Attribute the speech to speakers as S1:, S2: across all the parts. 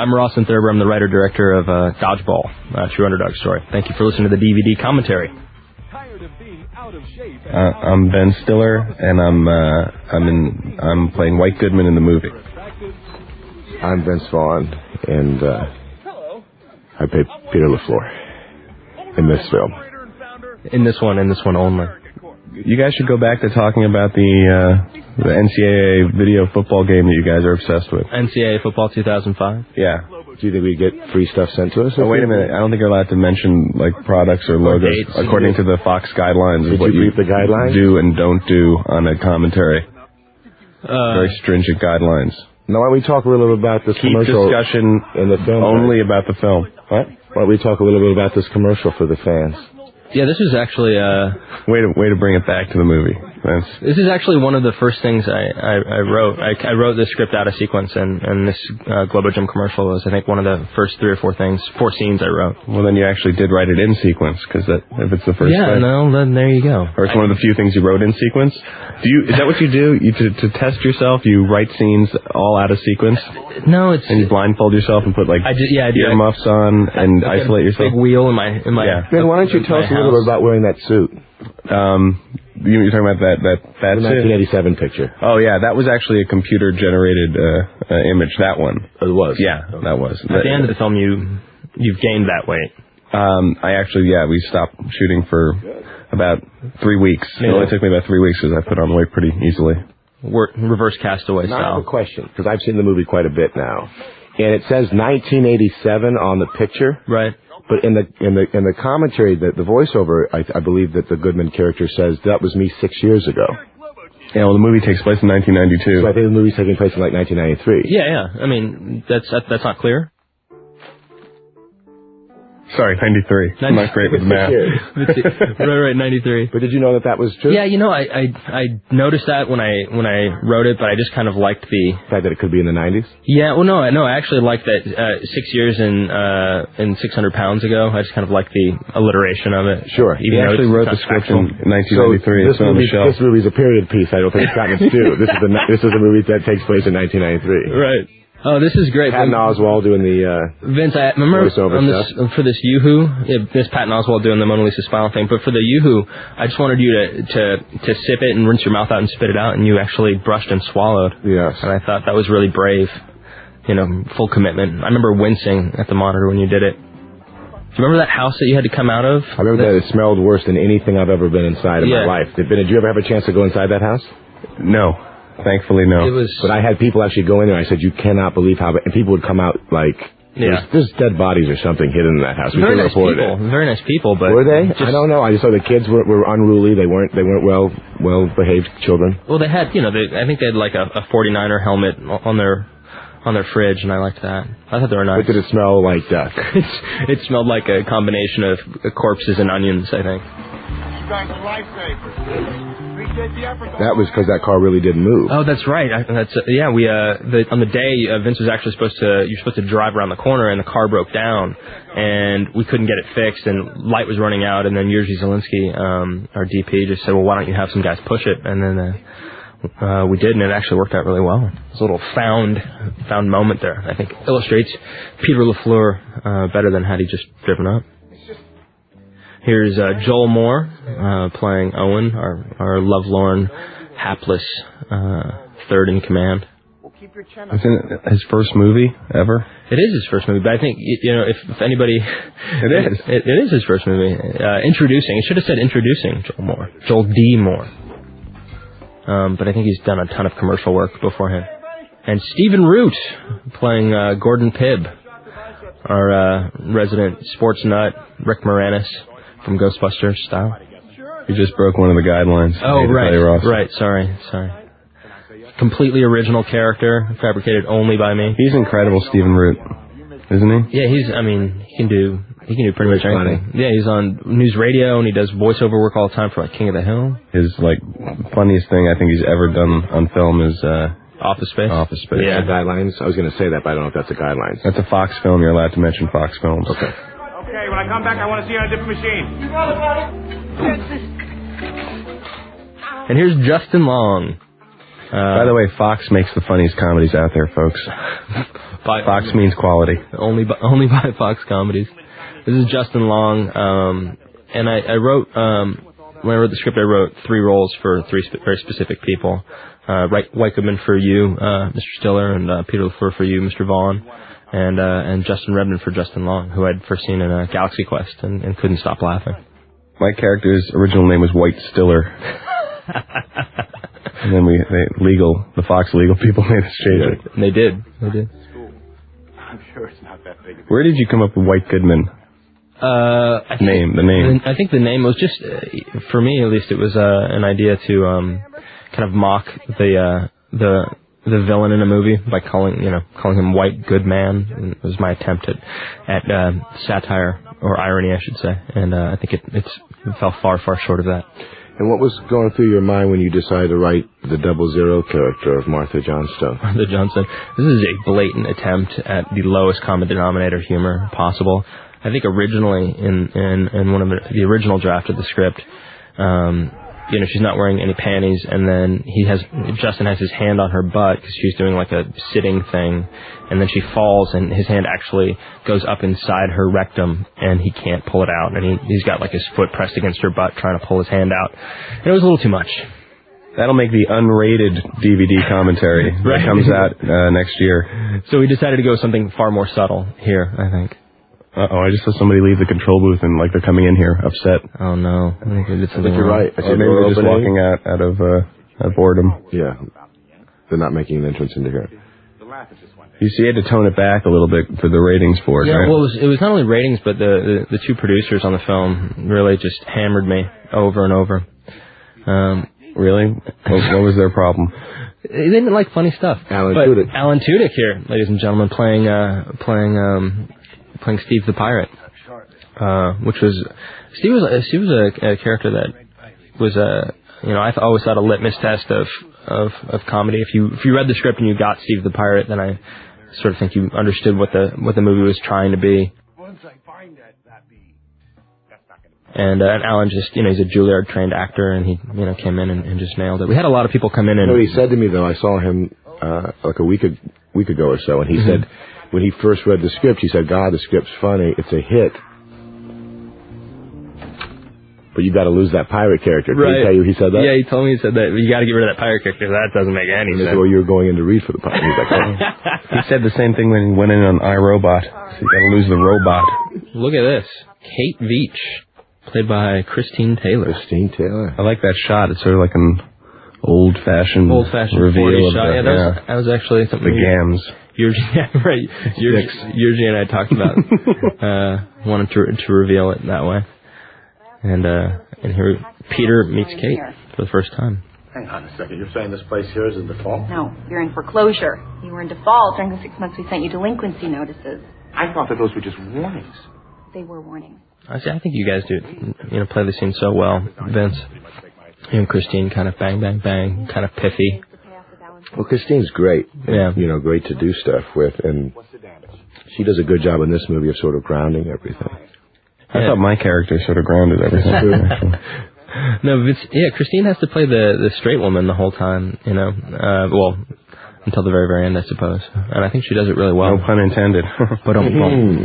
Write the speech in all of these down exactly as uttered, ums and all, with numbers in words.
S1: I'm Ross Thurber. I'm the writer-director of uh, Dodgeball, uh, True Underdog Story. Thank you for listening to the D V D commentary.
S2: Uh, I'm Ben Stiller, and I'm uh, I'm in I'm playing White Goodman in the movie.
S3: I'm Vince Vaughn, and uh, I play Peter LaFleur in this film.
S1: In this one, in this one only.
S2: You guys should go back to talking about the uh, the N C double A video football game that you guys are obsessed with.
S1: N C double A football two thousand five?
S2: Yeah.
S3: Do you think we get free stuff sent to us?
S2: Oh, wait a minute. I don't think you're allowed to mention like products or logos
S1: or dates,
S2: according to the Fox guidelines
S3: Did
S2: of what
S3: you
S2: you
S3: read the guidelines?
S2: do and don't do on a commentary.
S1: Uh,
S2: Very stringent guidelines.
S3: Now, why don't we talk a little bit about this
S2: Keep
S3: commercial
S2: discussion
S3: in the film?
S2: only about the film. What?
S3: Why don't we talk a little bit about this commercial for the fans?
S1: Yeah, this was actually uh,
S2: way to way to bring it back to the movie. That's...
S1: This is actually one of the first things I I, I wrote. I, I wrote this script out of sequence, and and this uh, Globo Gym commercial was, I think, one of the first three or four things, four scenes I wrote.
S2: Well, then you actually did write it in sequence, because that if it's the first.
S1: Yeah,
S2: thing.
S1: no, then there you go.
S2: Or it's one of the few things you wrote in sequence. Do you? Is that what you do? You to to test yourself, you write scenes all out of sequence.
S1: No, it's
S2: and you blindfold yourself and put like
S1: I did, yeah, I did.
S2: earmuffs on and
S1: I,
S2: isolate yourself.
S1: Big wheel in my in my.
S2: Yeah.
S3: Ben, why don't you tell us a little bit about wearing that suit?
S2: Um, you, you're talking about that that that
S3: the nineteen eighty-seven picture.
S2: Oh yeah, that was actually a computer generated uh, uh, image. That one.
S3: It was.
S2: Yeah, that was.
S1: At that, the end of the film, you you've gained that weight.
S2: Um, I actually yeah, we stopped shooting for about three weeks. Yeah. It only took me about three weeks because I put on the weight pretty easily.
S1: We're reverse Castaway
S3: now,
S1: style.
S3: I have a question because I've seen the movie quite a bit now, and it says nineteen eighty-seven on the picture.
S1: Right.
S3: But in the in the in the commentary, the, the voiceover, I, I believe that the Goodman character says that was me six years ago.
S2: Yeah, well, the movie takes place in nineteen ninety-two.
S3: So I think the movie's taking place in like nineteen ninety-three.
S1: Yeah, yeah. I mean, that's that, that's not clear.
S2: Sorry, ninety-three. I'm not great with math.
S1: right, right, ninety-three.
S3: But did you know that that was true?
S1: Yeah, you know, I, I I noticed that when I when I wrote it, but I just kind of liked the
S3: fact that it could be in the nineties.
S1: Yeah, well, no, no, I actually liked that uh, six years and uh, and six hundred pounds ago. I just kind of liked the alliteration of it.
S3: Sure.
S1: Even
S2: he actually wrote the script in nineteen ninety-three.
S3: So this movie, this movie's a period piece. I don't think it's gotten its due. This is the this is a movie that takes place in nineteen ninety-three.
S1: Right. Oh, this is great.
S3: Patton Oswalt doing the uh,
S1: Vince, I remember on this, for this Yoo-Hoo, yeah, this Patton Oswalt doing the Mona Lisa smile thing, but for the Yoo-Hoo, I just wanted you to, to, to sip it and rinse your mouth out and spit it out, and you actually brushed and swallowed.
S3: Yes.
S1: And I thought that was really brave, you know, full commitment. I remember wincing at the monitor when you did it. Do you remember that house that you had to come out of?
S3: I remember that it smelled worse than anything I've ever been inside in
S1: yeah.
S3: my life. Did, did you ever have a chance to go inside that house?
S2: No. Thankfully, no.
S1: It was,
S3: but I had people actually go in there. I said, "You cannot believe how..." And people would come out like,
S1: yeah.
S3: there's, there's dead bodies or something hidden in that house. We
S1: very nice people.
S3: It.
S1: Very nice people, but
S3: were they?
S1: Just,
S3: I don't know. I just saw the kids were, were unruly. They weren't. They weren't well well behaved children.
S1: Well, they had, you know, they, I think they had like a, a forty-niner helmet on their on their fridge, and I liked that. I thought they were nice.
S3: But did it smell like death?
S1: It smelled like a combination of corpses and onions, I think.
S4: You guys are lifesavers.
S3: That was because that car really didn't move.
S1: Oh, that's right. I, that's uh, yeah. We uh, the, on the day uh, Vince was actually supposed to you're supposed to drive around the corner, and the car broke down, and we couldn't get it fixed, and light was running out, and then Jerzy Zielinski, um, our D P, just said, "Well, why don't you have some guys push it?" And then uh, uh, we did, and it actually worked out really well. It's a little found found moment there. I think illustrates Peter LaFleur uh, better than had he just driven up. Here's uh, Joel Moore uh, playing Owen, our, our lovelorn, hapless uh, third in command.
S2: Isn't it his first movie ever?
S1: It is his first movie, but I think, you know, if, if anybody...
S2: It is.
S1: It, it is his first movie. Uh, introducing. It should have said introducing Joel Moore. Joel D. Moore. Um, but I think he's done a ton of commercial work beforehand. And Stephen Root playing uh, Gordon Pibb, our uh, resident sports nut, Rick Moranis. From Ghostbusters style.
S2: You just broke one of the guidelines.
S1: Oh, right. Right, sorry, sorry. Completely original character, fabricated only by me.
S2: He's incredible, Stephen Root, isn't he?
S1: Yeah, he's, I mean, he can do, he can do pretty much anything.
S3: Funny.
S1: Yeah, he's on news radio, and he does voiceover work all the time for, like, King of the Hill.
S2: His, like, funniest thing I think he's ever done on film is, uh...
S1: Office Space?
S2: Office Space.
S3: Yeah, guidelines. I was going to say that, but I don't know if that's a guidelines.
S2: That's a Fox film. You're allowed to mention Fox films.
S3: Okay.
S4: Okay, when I come back, I want to see you on a different machine. You got it, buddy.
S1: And here's Justin Long. Uh,
S2: By the way, Fox makes the funniest comedies out there, folks.
S1: by,
S2: Fox means quality.
S1: Only by, only by Fox Comedies. This is Justin Long, um, and I, I wrote, um, when I wrote the script, I wrote three roles for three sp- very specific people. Uh, White Goodman for you, uh, Mister Stiller, and uh, Peter LaFleur for you, Mister Vaughn, and uh, and Justin Redman for Justin Long, who I'd first seen in uh, Galaxy Quest and, and couldn't stop laughing.
S2: My character's original name was White Stiller. And then we, they, legal, the Fox legal people made us change it.
S1: And they did. They did.
S4: I'm sure it's not that big.
S2: Where did you come up with White Goodman?
S1: Uh, I think,
S2: name, the name.
S1: I think the name was just, uh, for me at least, it was uh, an idea to um, kind of mock the uh, the the villain in a movie by calling you know calling him White Good Man. And it was my attempt at at uh, satire or irony, I should say, and uh, I think it it's, it fell far far short of that.
S3: And what was going through your mind when you decided to write the Double Zero character of Martha Johnstone?
S1: Martha Johnstone. This is a blatant attempt at the lowest common denominator humor possible. I think originally in, in, in one of the, the original draft of the script, um, you know, she's not wearing any panties, and then he has Justin has his hand on her butt because she's doing like a sitting thing, and then she falls, and his hand actually goes up inside her rectum, and he can't pull it out, and he, he's got like his foot pressed against her butt trying to pull his hand out, and it was a little too much.
S2: That'll make the unrated D V D commentary
S1: Right.
S2: that comes out uh, next year.
S1: So we decided to go with something far more subtle here, I think.
S2: Uh-oh, I just saw somebody leave the control booth and like they're coming in here upset.
S1: Oh no, I think we did
S3: I
S1: something
S3: think you're
S1: wrong.
S3: right. I
S2: Or
S3: see
S2: maybe
S3: the
S2: they're just
S3: opening.
S2: walking out, out of uh, out of boredom.
S3: Yeah. They're not making an entrance into here.
S2: You see, you had to tone it back a little bit for the ratings for it,
S1: Yeah,
S2: right?
S1: well, it was, it was not only ratings, but the, the, the two producers on the film really just hammered me over and over. Um,
S2: really? What, what was their problem?
S1: they didn't like funny stuff.
S3: Alan
S1: but
S3: Tudyk.
S1: Alan Tudyk here, ladies and gentlemen, playing uh, playing um, playing Steve the Pirate, uh, which was Steve was uh, Steve was a, a character that was a you know I th- always thought a litmus test of, of of comedy. If you if you read the script and you got Steve the Pirate, then I sort of think you understood what the what the movie was trying to be.
S4: Once I find that, that be, that's not going to
S1: And, uh, and Alan just, you know, he's a Juilliard trained actor, and he, you know, came in and, and just nailed it. We had a lot of people come in and.
S3: You know what he said to me though? I saw him uh, like a week a week ago or so, and he
S1: Mm-hmm.
S3: said when he first read the script, he said, "God, the script's funny. It's a hit." But you got to lose that pirate character. Did
S1: Right.
S3: he tell you he said that?
S1: Yeah, he told me he said that. You got to get rid of that pirate character. That doesn't make any
S3: And
S1: sense.
S3: that's where you were going in to read for the pirate. He's like, oh.
S2: He said the same thing when he went in on iRobot. So you gotta lose the robot.
S1: Look at this. Kate Veach, played by Christine Taylor.
S3: Christine Taylor.
S2: I like that shot. It's sort of like an old-fashioned,
S1: Old-fashioned
S2: reveal
S1: forties
S2: of
S1: shot.
S2: the,
S1: Yeah, that was,
S2: yeah,
S1: that was actually something.
S2: the gams.
S1: Yurgi, yeah, right. Yurgi, Yurgi and I talked about uh, wanting to to reveal it that way. And uh, and here Peter meets Kate for the first time.
S5: Hang on a second. You're saying this place here is in default?
S6: No, you're in foreclosure. You were in default during the six months we sent you delinquency notices.
S5: I thought that those were just warnings.
S6: They were warnings.
S1: I see. I think you guys do, you know, play the scene so well, Vince. You and Christine, kind of bang, bang, bang, kind of pithy.
S3: Well, Christine's great. And,
S1: Yeah.
S3: You know, great to do stuff with, and she does a good job in this movie of sort of grounding everything.
S2: I
S1: Yeah.
S2: thought my character sort of grounded everything. actually.
S1: No, Vince, yeah, Christine has to play the the straight woman the whole time, you know. Uh, well, until the very, very end, I suppose. And I think she does it really well.
S2: No pun intended.
S1: But um,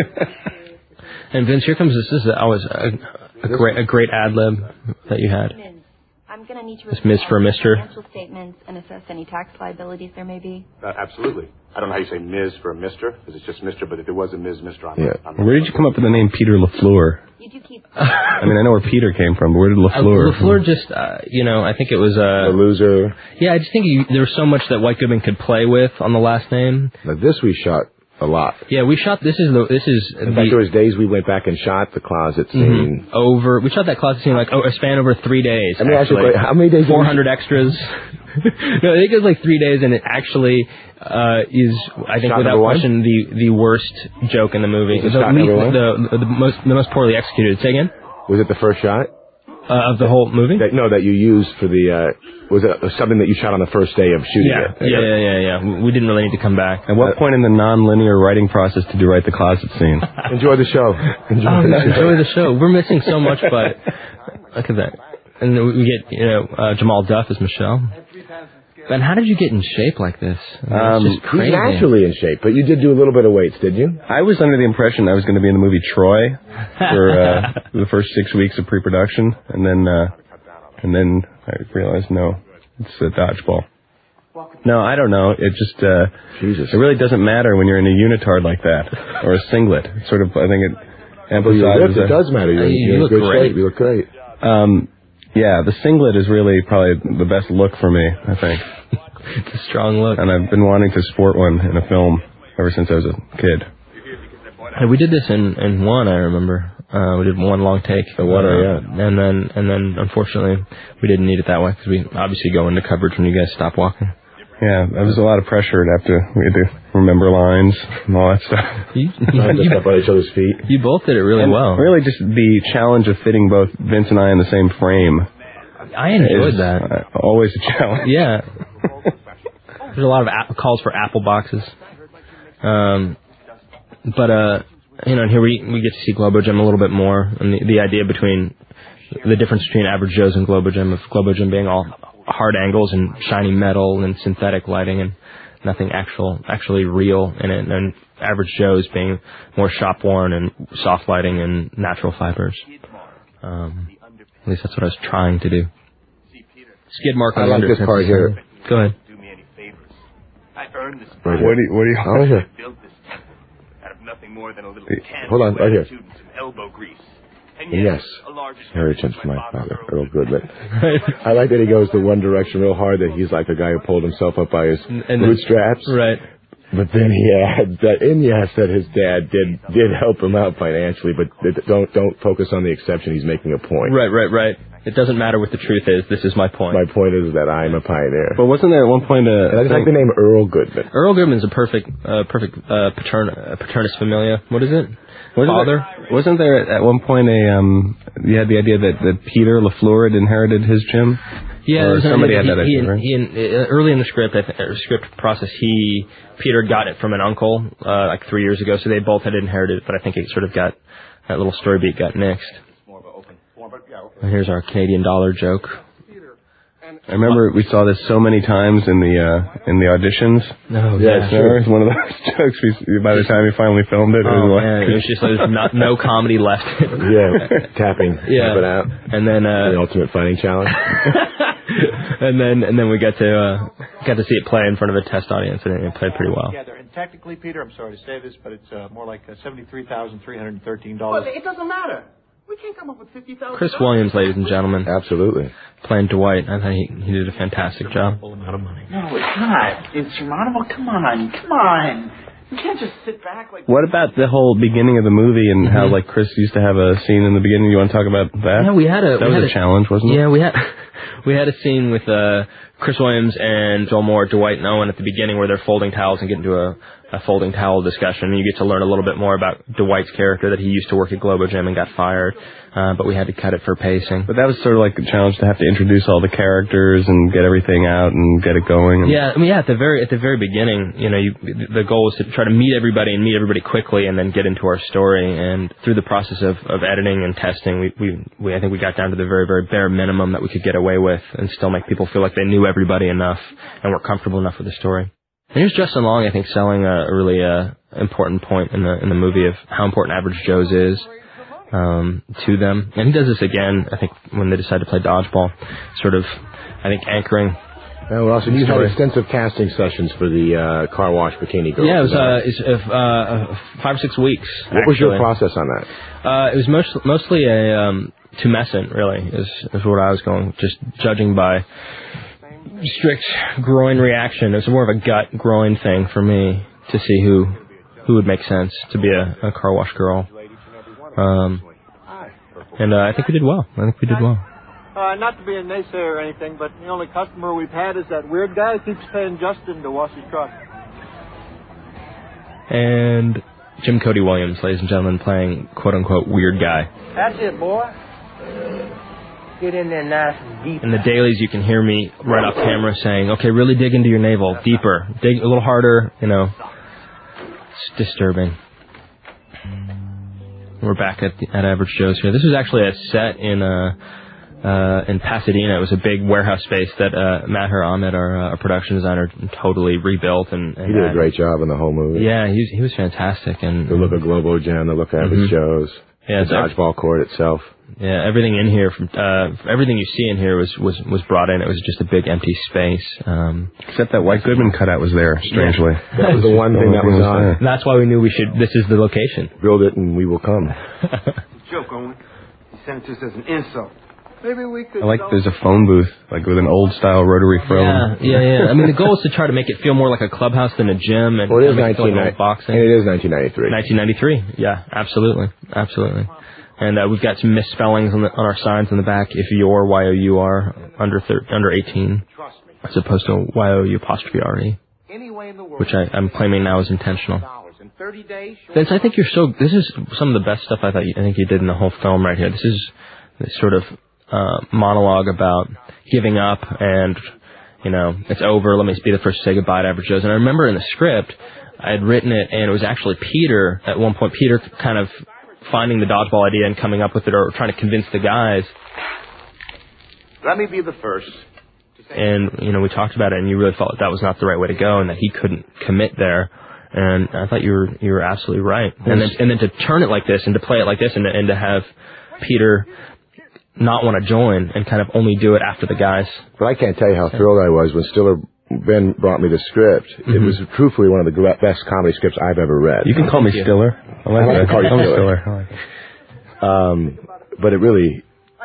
S1: and Vince, here comes this. This is always a, a great a great ad lib that you had.
S6: I'm going to need to
S1: It's Miz for Mister
S6: financial statements and assess any tax liabilities there may be.
S5: Uh, absolutely. I don't know how you say Miz for a Mister, because it's just Mister, but if there was a Miz Mister on
S3: Yeah.
S5: it. I'm
S2: Where did you come up with the name Peter LaFleur?
S6: You do keep...
S2: I mean, I know where Peter came from, but where did
S1: Uh,
S2: LaFleur?
S1: LaFleur just, uh, you know, I think it was,
S3: A
S1: uh,
S3: loser.
S1: yeah, I just think you, there was so much that White Goodman could play with on the last name.
S3: Now, this we shot a lot.
S1: Yeah, we shot, this is the, this is
S3: In fact, there
S1: the,
S3: was days we went back and shot the closet scene.
S1: mhm, over, we shot that closet scene like, oh, a span over three days.
S3: I mean, actually,
S1: actually.
S3: how many days? did we-
S1: four hundred extras. No, I think it was like three days, and it actually uh, is, I think,
S3: Shot
S1: without
S3: number one?
S1: question, the the worst joke in the movie.
S3: Was it
S1: the,
S3: shot
S1: least-
S3: number one?
S1: the, the most the most poorly executed. Say again.
S3: Was it the first shot?
S1: Uh, of the whole movie.
S3: That, no, that you used for the. Uh, was it something that you shot on the first day of shooting
S1: Yeah,
S3: it?
S1: yeah, yeah, yeah, yeah. We didn't really need to come back.
S2: At what point in the non-linear writing process did you write the closet scene?
S3: Enjoy the show. Enjoy
S1: Oh,
S3: the
S1: no,
S3: show.
S1: enjoy the show. We're missing so much, but look at that. And then we get, you know, uh, Jamal Duff as Michelle. And how did you get in shape like this? I mean,
S2: Um,
S1: it's just crazy.
S3: He's naturally in shape, but you did do a little bit of weights, did you?
S2: I was under the impression I was going to be in the movie Troy for uh, the first six weeks of pre-production, and then uh, and then I realized no, it's a dodgeball. No, I don't know. It just uh,
S3: Jesus.
S2: It really doesn't matter when you're in a unitard like that or a singlet. It sort of, I think it
S3: Well, you're
S2: emphasizes.
S3: ripped. It
S2: a-
S3: does matter. You're,
S1: You
S3: you're in
S1: look
S3: good
S1: great.
S3: shape. You look great.
S2: Um, yeah, the singlet is really probably the best look for me, I think.
S1: It's a strong look.
S2: And I've been wanting to sport one in a film ever since I was a kid.
S1: Hey, we did this in, in one, I remember. Uh, we did one long take.
S3: The one,
S1: uh,
S3: yeah.
S1: And then, and then, unfortunately, we didn't need it that way because we obviously go into coverage when you guys stop walking.
S2: Yeah, there was a lot of pressure to have to, we had to remember lines and all that stuff.
S1: You,
S3: Not just
S1: you,
S3: up on each other's feet.
S1: you both did it really
S2: And
S1: well.
S2: really just the challenge of fitting both Vince and I in the same frame
S1: I enjoyed
S2: is
S1: that.
S2: uh, always a challenge.
S1: Yeah. There's a lot of app- calls for apple boxes. Um, but, uh, you know, and here we, we get to see Globo Gym a little bit more, and the, the idea between, the difference between Average Joe's and Globo Gym, of Globo Gym being all hard angles and shiny metal and synthetic lighting and nothing actual, actually real in it, and Average Joe's being more shop worn and soft lighting and natural fibers. Um, at least that's what I was trying to do. Skid mark on
S3: I
S1: the
S3: like this
S1: undercuts.
S3: part here.
S1: Go ahead.
S5: Do me any favors. I earned this.
S3: Right
S2: What do you, what do you,
S3: Oh, here.
S5: I built this temple out of nothing more than a little
S2: Hey,
S5: can
S3: hold on, right here.
S5: and some elbow grease. And
S3: Yes.
S5: a large
S3: Inheritance from my father, Earl Goodman.
S1: Right.
S3: I like that he goes the one direction real hard, that he's like a guy who pulled himself up by his
S1: And then-
S3: bootstraps.
S1: Right.
S3: But then he adds that, and yes, that his dad did did help him out financially, but th- don't don't focus on the exception. He's making a point.
S1: Right, right, right. It doesn't matter what the truth is. This is my point.
S3: My point is that I'm a pioneer.
S2: but wasn't there at one point a,
S3: And I just like the name Earl Goodman.
S1: Earl Goodman's a perfect, uh, perfect uh, patern, uh, paternus familia. What is it?
S2: Wasn't
S1: Father?
S2: There, wasn't there at one point a um? You had the idea that, that Peter LaFleur had inherited his gym.
S1: Yeah,
S2: Or
S1: there's an
S2: somebody
S1: idea-
S2: had that
S1: he,
S2: idea, right?
S1: he, he, uh, early in the script, I th- or script process, he Peter got it from an uncle uh, like three years ago, so they both had inherited it. But I think it sort of got that little story beat got nixed. And here's our Canadian dollar joke.
S2: I remember we saw this so many times in the uh, in the auditions.
S1: No,
S3: Yeah,
S2: Sure, it's one of those jokes. We, by the time we finally filmed it, it
S1: Oh
S2: was
S1: man, it was just there's not no comedy left.
S3: Yeah, tapping,
S1: Yeah.
S3: tap it out.
S1: And then uh,
S3: The ultimate fighting challenge.
S1: and then and then we got to uh, got to see it play in front of a test audience, and it played pretty well.
S7: Together. And technically, Peter, I'm sorry to say this, but it's uh, more like uh, seventy-three thousand three hundred thirteen
S4: Well,
S7: dollars.
S4: it doesn't matter. We can't come up with fifty thousand.
S1: Chris Williams, ladies and gentlemen,
S3: Absolutely.
S1: playing Dwight. I thought he, he did a fantastic job.
S7: amount of money.
S4: No, it's not. Insurmountable. Come on, come on. You can't just sit back like.
S2: What about the whole beginning of the movie and how like Chris used to have a scene in the beginning? You want to talk about that?
S1: Yeah, we had a
S2: that
S1: we
S2: was
S1: had
S2: a challenge, wasn't it?
S1: Yeah, we had we had a scene with uh, Chris Williams and Joel Moore, Dwight and Owen at the beginning where they're folding towels and get into a, a folding towel discussion. And you get to learn a little bit more about Dwight's character, that he used to work at Globo Gym and got fired, uh, but we had to cut it for pacing.
S2: But that was sort of like a challenge to have to introduce all the characters and get everything out and get it going. And
S1: Yeah, I mean, yeah, at the very at the very beginning, you know, you, the goal was to try to meet everybody and meet everybody quickly, and then get into our story. And through the process of, of editing and testing, we, we we I think we got down to the very very bare minimum that we could get away with, and still make people feel like they knew everybody enough and were comfortable enough with the story. And here's Justin Long, I think, selling a, a really uh, important point in the in the movie of how important Average Joe's is um, to them. And he does this again, I think, when they decide to play dodgeball, sort of, I think, anchoring.
S3: Oh, well, also, you had extensive casting sessions for the uh, car wash bikini girl.
S1: Yeah, it was uh, it's, uh, uh, five or six weeks.
S3: What was your
S1: actually.
S3: process on that?
S1: Uh, it was most, mostly a um, tumescent, really, is, is what I was going, just judging by strict groin reaction. It was more of a gut groin thing for me to see who who would make sense to be a, a car wash girl. Um, and uh, I think we did well. I think we did well.
S7: Uh, not to be a naysayer or anything, but the only customer we've had is that weird guy who keeps paying Justin to wash his truck.
S1: And Jim Cody Williams, ladies and gentlemen, playing quote-unquote weird guy.
S7: That's it, boy.
S8: Get in there nice and deep.
S1: In the dailies, you can hear me right off camera saying, okay, really dig into your navel, deeper, dig a little harder, you know. It's disturbing. We're back at, the, at Average Joe's here. This was actually a set in a, uh, in Pasadena. It was a big warehouse space that uh, Maher Ahmed, our, uh, our production designer, totally rebuilt. And, and
S3: he did a
S1: had,
S3: great job in the whole movie.
S1: Yeah, he was, he was fantastic. And
S3: the look of Globo Gym, the look of
S1: mm-hmm.
S3: his shows,
S1: yeah,
S3: the dodgeball court itself.
S1: Yeah, everything in here, from uh, everything you see in here was, was, was brought in. It was just a big empty space. Um,
S2: Except that White Goodman cutout was there, strangely.
S1: Yeah.
S3: That was the one thing that was on.
S1: That's why we knew we should. This is the location.
S3: Build it and we will come.
S8: Joke, Owen. You sent it to us as an insult. Maybe we could.
S2: I like there's a phone booth, like with an old style rotary phone.
S1: Yeah, yeah, yeah. I mean, the goal is to try to make it feel more like a clubhouse than a gym. And
S3: well, it is
S1: make it feel like
S3: nineteen ninety-three.
S1: boxing.
S3: And it is nineteen ninety-three.
S1: nineteen ninety-three. Yeah, absolutely, absolutely. And uh, we've got some misspellings on, the, on our signs in the back. If you're Y O U R under thir- under eighteen, as opposed to Y O U apostrophe R E, which I, I'm claiming now is intentional. Vince, I think you're so. This is some of the best stuff I thought. You, I think you did in the whole film right here. This is this sort of uh, monologue about giving up and, you know, it's over. Let me be the first to say goodbye to Average Joe's. And I remember in the script, I had written it, and it was actually Peter at one point. Peter kind of finding the dodgeball idea and coming up with it, or trying to convince the guys.
S5: Let me be the first.
S1: And, you know, we talked about it, and you really felt that, that was not the right way to go, and that he couldn't commit there. And I thought you were you were absolutely right. And then and then to turn it like this, and to play it like this, and to, and to have Peter not want to join, and kind of only do it after the guys.
S3: But I can't tell you how thrilled I was when Stiller Ben brought me the script. Mm-hmm. It was truthfully one of the best comedy scripts I've ever read.
S2: You can call me Stiller. I like that. Call you Stiller. Stiller. Um,
S3: but it really,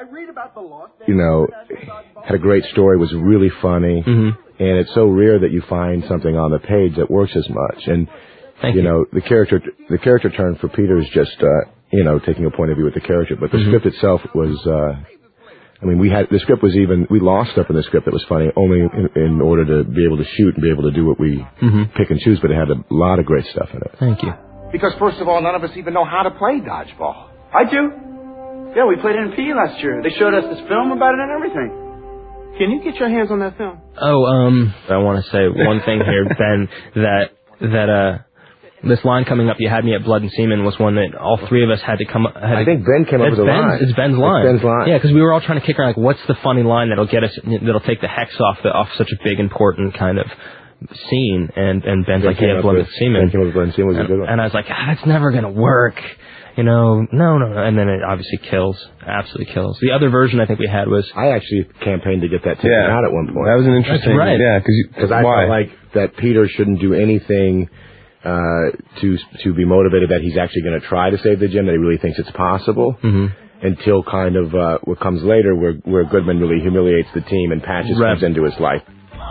S3: you know, had a great story. Was really funny,
S1: mm-hmm.
S3: and it's so rare that you find something on the page that works as much. And
S1: Thank
S3: you,
S1: you
S3: know, the character, the character turn for Peter is just, uh, you know, taking a point of view with the character. But the
S1: mm-hmm.
S3: script itself was. Uh, I mean, we had, the script was even, we lost stuff in the script that was funny only in, in order to be able to shoot and be able to do what we
S1: mm-hmm.
S3: pick and choose, but it had a lot of great stuff in it.
S1: Thank you.
S4: Because first of all, none of us even know how to play dodgeball. I do. Yeah, we played it in P E last year. They showed us this film about it and everything. Can you get your hands on that film?
S1: Oh, um, I want to say one thing here, Ben, that, that, uh, this line coming up, you had me at Blood and Semen, was one that all three of us had to come up.
S3: I think Ben came up with the line.
S1: It's Ben's line.
S3: It's Ben's line.
S1: Yeah, because we were all trying to kick around, like, what's the funny line that'll get us, that'll take the hex off the, off such a big, important kind of scene. And, and Ben's
S3: Ben
S1: like, yeah, Blood and Semen.
S3: Ben came up with Blood and Semen was
S1: and,
S3: a good one.
S1: And I was like, ah, that's never going to work. You know, no, no, no. And then it obviously kills. Absolutely kills. The other version I think we had was...
S3: I actually campaigned to get that taken
S2: yeah,
S3: out at one point.
S2: That was an interesting...
S1: That's right.
S2: Yeah, because
S3: I
S2: why?
S3: felt like that Peter shouldn't do anything... Uh, to to be motivated that he's actually going to try to save the gym, that he really thinks it's possible,
S1: mm-hmm.
S3: until kind of uh, what comes later, where where Goodman really humiliates the team and Patches
S1: right.
S3: comes into his life.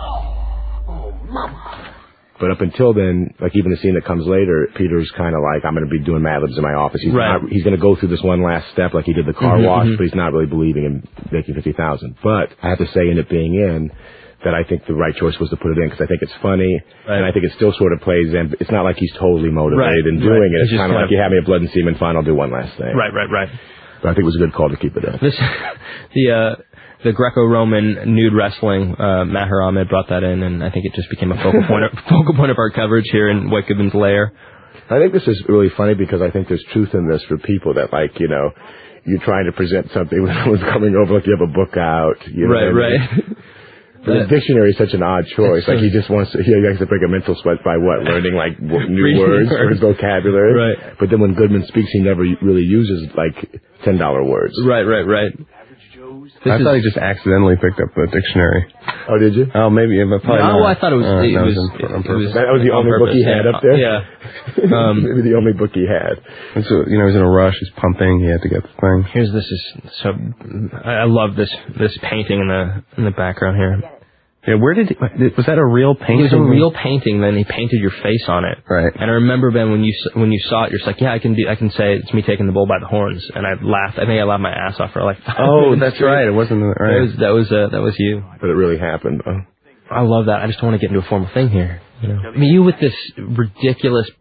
S8: Oh, mama.
S3: But up until then, like even the scene that comes later, Peter's kind of like, I'm going to be doing Mad Libs in my office. He's
S1: right.
S3: not, he's going to go through this one last step like he did the car
S1: mm-hmm,
S3: wash,
S1: mm-hmm.
S3: but he's not really believing in making fifty thousand. But I have to say, in it being in, that I think the right choice was to put it in, because I think it's funny, right. and I think it still sort of plays in. It's not like he's totally motivated
S1: right.
S3: in doing
S1: right.
S3: it. It's kind of like, you have me at Blood and Semen, fine, I'll do one last thing.
S1: Right, right, right.
S3: But I think it was a good call to keep it in.
S1: This, the, uh, the Greco-Roman nude wrestling, uh, Maher Ahmed brought that in, and I think it just became a focal point of, focal point of our coverage here in White Goodman's lair.
S3: I think this is really funny because I think there's truth in this for people that, like, you know, you're trying to present something when someone's coming over, like you have a book out. You know
S1: right, right.
S3: But the dictionary is such an odd choice. Like, he just wants to, he has to break a mental sweat by what? Learning, like, new words for his vocabulary.
S1: Right.
S3: But then when Goodman speaks, he never really uses, like, ten dollar words.
S1: Right, right, right.
S2: This I is, thought he just accidentally picked up the dictionary.
S3: Oh, did you?
S2: Oh, maybe, but probably
S1: no,
S2: not.
S1: I thought it was, uh, it, was,
S2: was,
S1: it, it was
S3: that was the only
S1: purpose,
S3: book he had
S1: yeah.
S3: up there?
S1: Yeah.
S3: Um, maybe the only book he had.
S2: And so, you know, he was in a rush, he's pumping, he had to get the thing.
S1: Here's this is, so, I love this, this painting in the, in the background here.
S2: Yeah, where did he, was that a real painting?
S1: It was a real painting. Then he painted your face on it.
S2: Right.
S1: And I remember, Ben, when you when you saw it, you're just like, yeah, I can do, I can say it's me taking the bull by the horns. And I laughed. I think I laughed my ass off for like five
S2: Oh,
S1: minutes
S2: that's
S1: straight.
S2: right. It wasn't right.
S1: That was that was uh, that was you.
S3: But it really happened. Oh.
S1: I love that. I just don't want to get into a formal thing here. You know, I mean, you with this ridiculous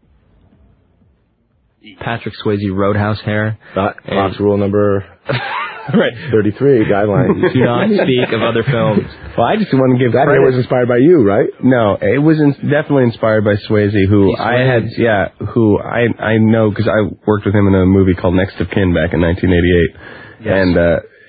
S1: Patrick Swayze Roadhouse hair.
S3: Not Fox rule number.
S1: Right.
S3: thirty-three guidelines.
S1: Do not speak of other films.
S2: Well, I just want to give
S3: that
S2: credit.
S3: That was inspired by you, right?
S2: No, it was in, definitely inspired by Swayze, who
S1: Swayze.
S2: I had, yeah, who I I know because I worked with him in a movie called Next of Kin back in nineteen eighty-eight,
S1: yes.
S2: and uh,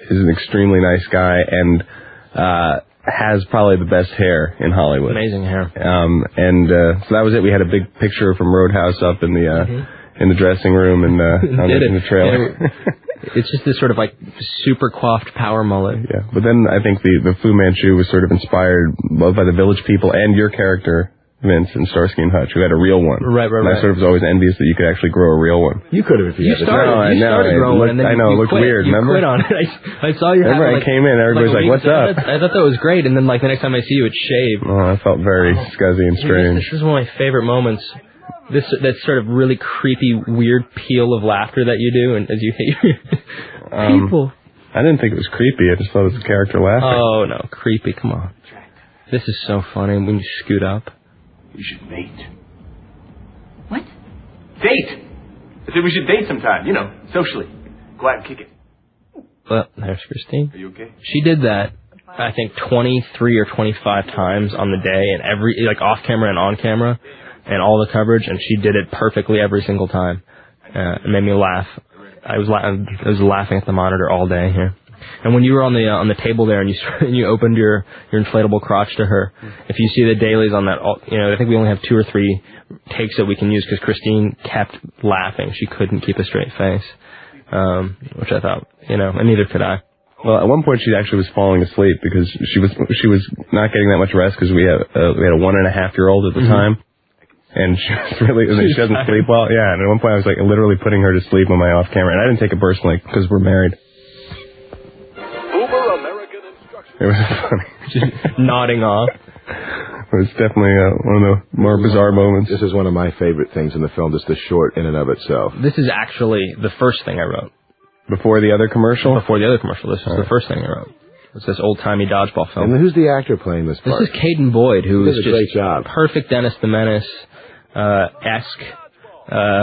S2: is an extremely nice guy and uh, has probably the best hair in Hollywood.
S1: Amazing hair.
S2: Um, and uh, so that was it. We had a big picture from Roadhouse up in the uh, mm-hmm. in the dressing room and uh, on the, in the trailer.
S1: Yeah, it's just this sort of like super coiffed power mullet.
S2: Yeah, but then I think the the Fu Manchu was sort of inspired both by the Village People and your character, Vince, and Starsky and Hutch, who had a real one.
S1: Right, right,
S2: and
S1: right.
S2: I sort of was always envious that you could actually grow a real one.
S3: You could have if you,
S1: you
S3: had
S1: started.
S2: No,
S1: you
S2: I know,
S1: started growing
S2: looked,
S1: one, and then
S2: I know,
S1: you,
S2: it looked
S1: quit,
S2: weird.
S1: You
S2: remember?
S1: quit on it. I, I saw you.
S2: Remember,
S1: having,
S2: I came in, everybody
S1: like
S2: was like, "What's up?"
S1: I thought that was great, and then like the next time I see you, it's shaved.
S2: Oh, I felt very scuzzy and strange.
S1: This is one of my favorite moments. This that sort of really creepy, weird peal of laughter that you do, and as you hate
S2: um,
S1: people.
S2: I didn't think it was creepy. I just thought it was a character laughing.
S1: Oh no, creepy! Come on, this is so funny when you scoot up.
S4: We should date.
S6: What?
S4: Date. I said we should date sometime. You know, socially. Go out and kick it.
S1: Well, there's Christine.
S4: Are you okay?
S1: She did that, I think, twenty-three or twenty-five times on the day, and every like off camera and on camera, and all the coverage, and she did it perfectly every single time. Uh, it made me laugh. I was la- I was laughing at the monitor all day here. And when you were on the uh, on the table there and you and you opened your, your inflatable crotch to her, if you see the dailies on that, you know, I think we only have two or three takes that we can use because Christine kept laughing. She couldn't keep a straight face, um, which I thought, you know, and neither could I.
S2: Well, at one point she actually was falling asleep because she was she was not getting that much rest because we had uh, we had a one and a half year old at the mm-hmm. time. And she was really, she doesn't sleep well. Yeah, and at one point I was like literally putting her to sleep on my off camera, and I didn't take it personally because we're married.
S9: Uber American instruction.
S2: It was funny.
S1: Just nodding off.
S2: It was definitely uh, one of the more bizarre moments.
S3: This is one of my favorite things in the film, just the short in and of itself.
S1: This is actually the first thing I wrote.
S2: Before the other commercial?
S1: Before the other commercial. This was right. the first thing I wrote. It's this old-timey dodgeball film.
S3: And who's the actor playing this part?
S1: This is Caden Boyd, who
S3: he
S1: is
S3: does a
S1: just
S3: great job.
S1: Perfect Dennis the Menace. Uh, esque, uh,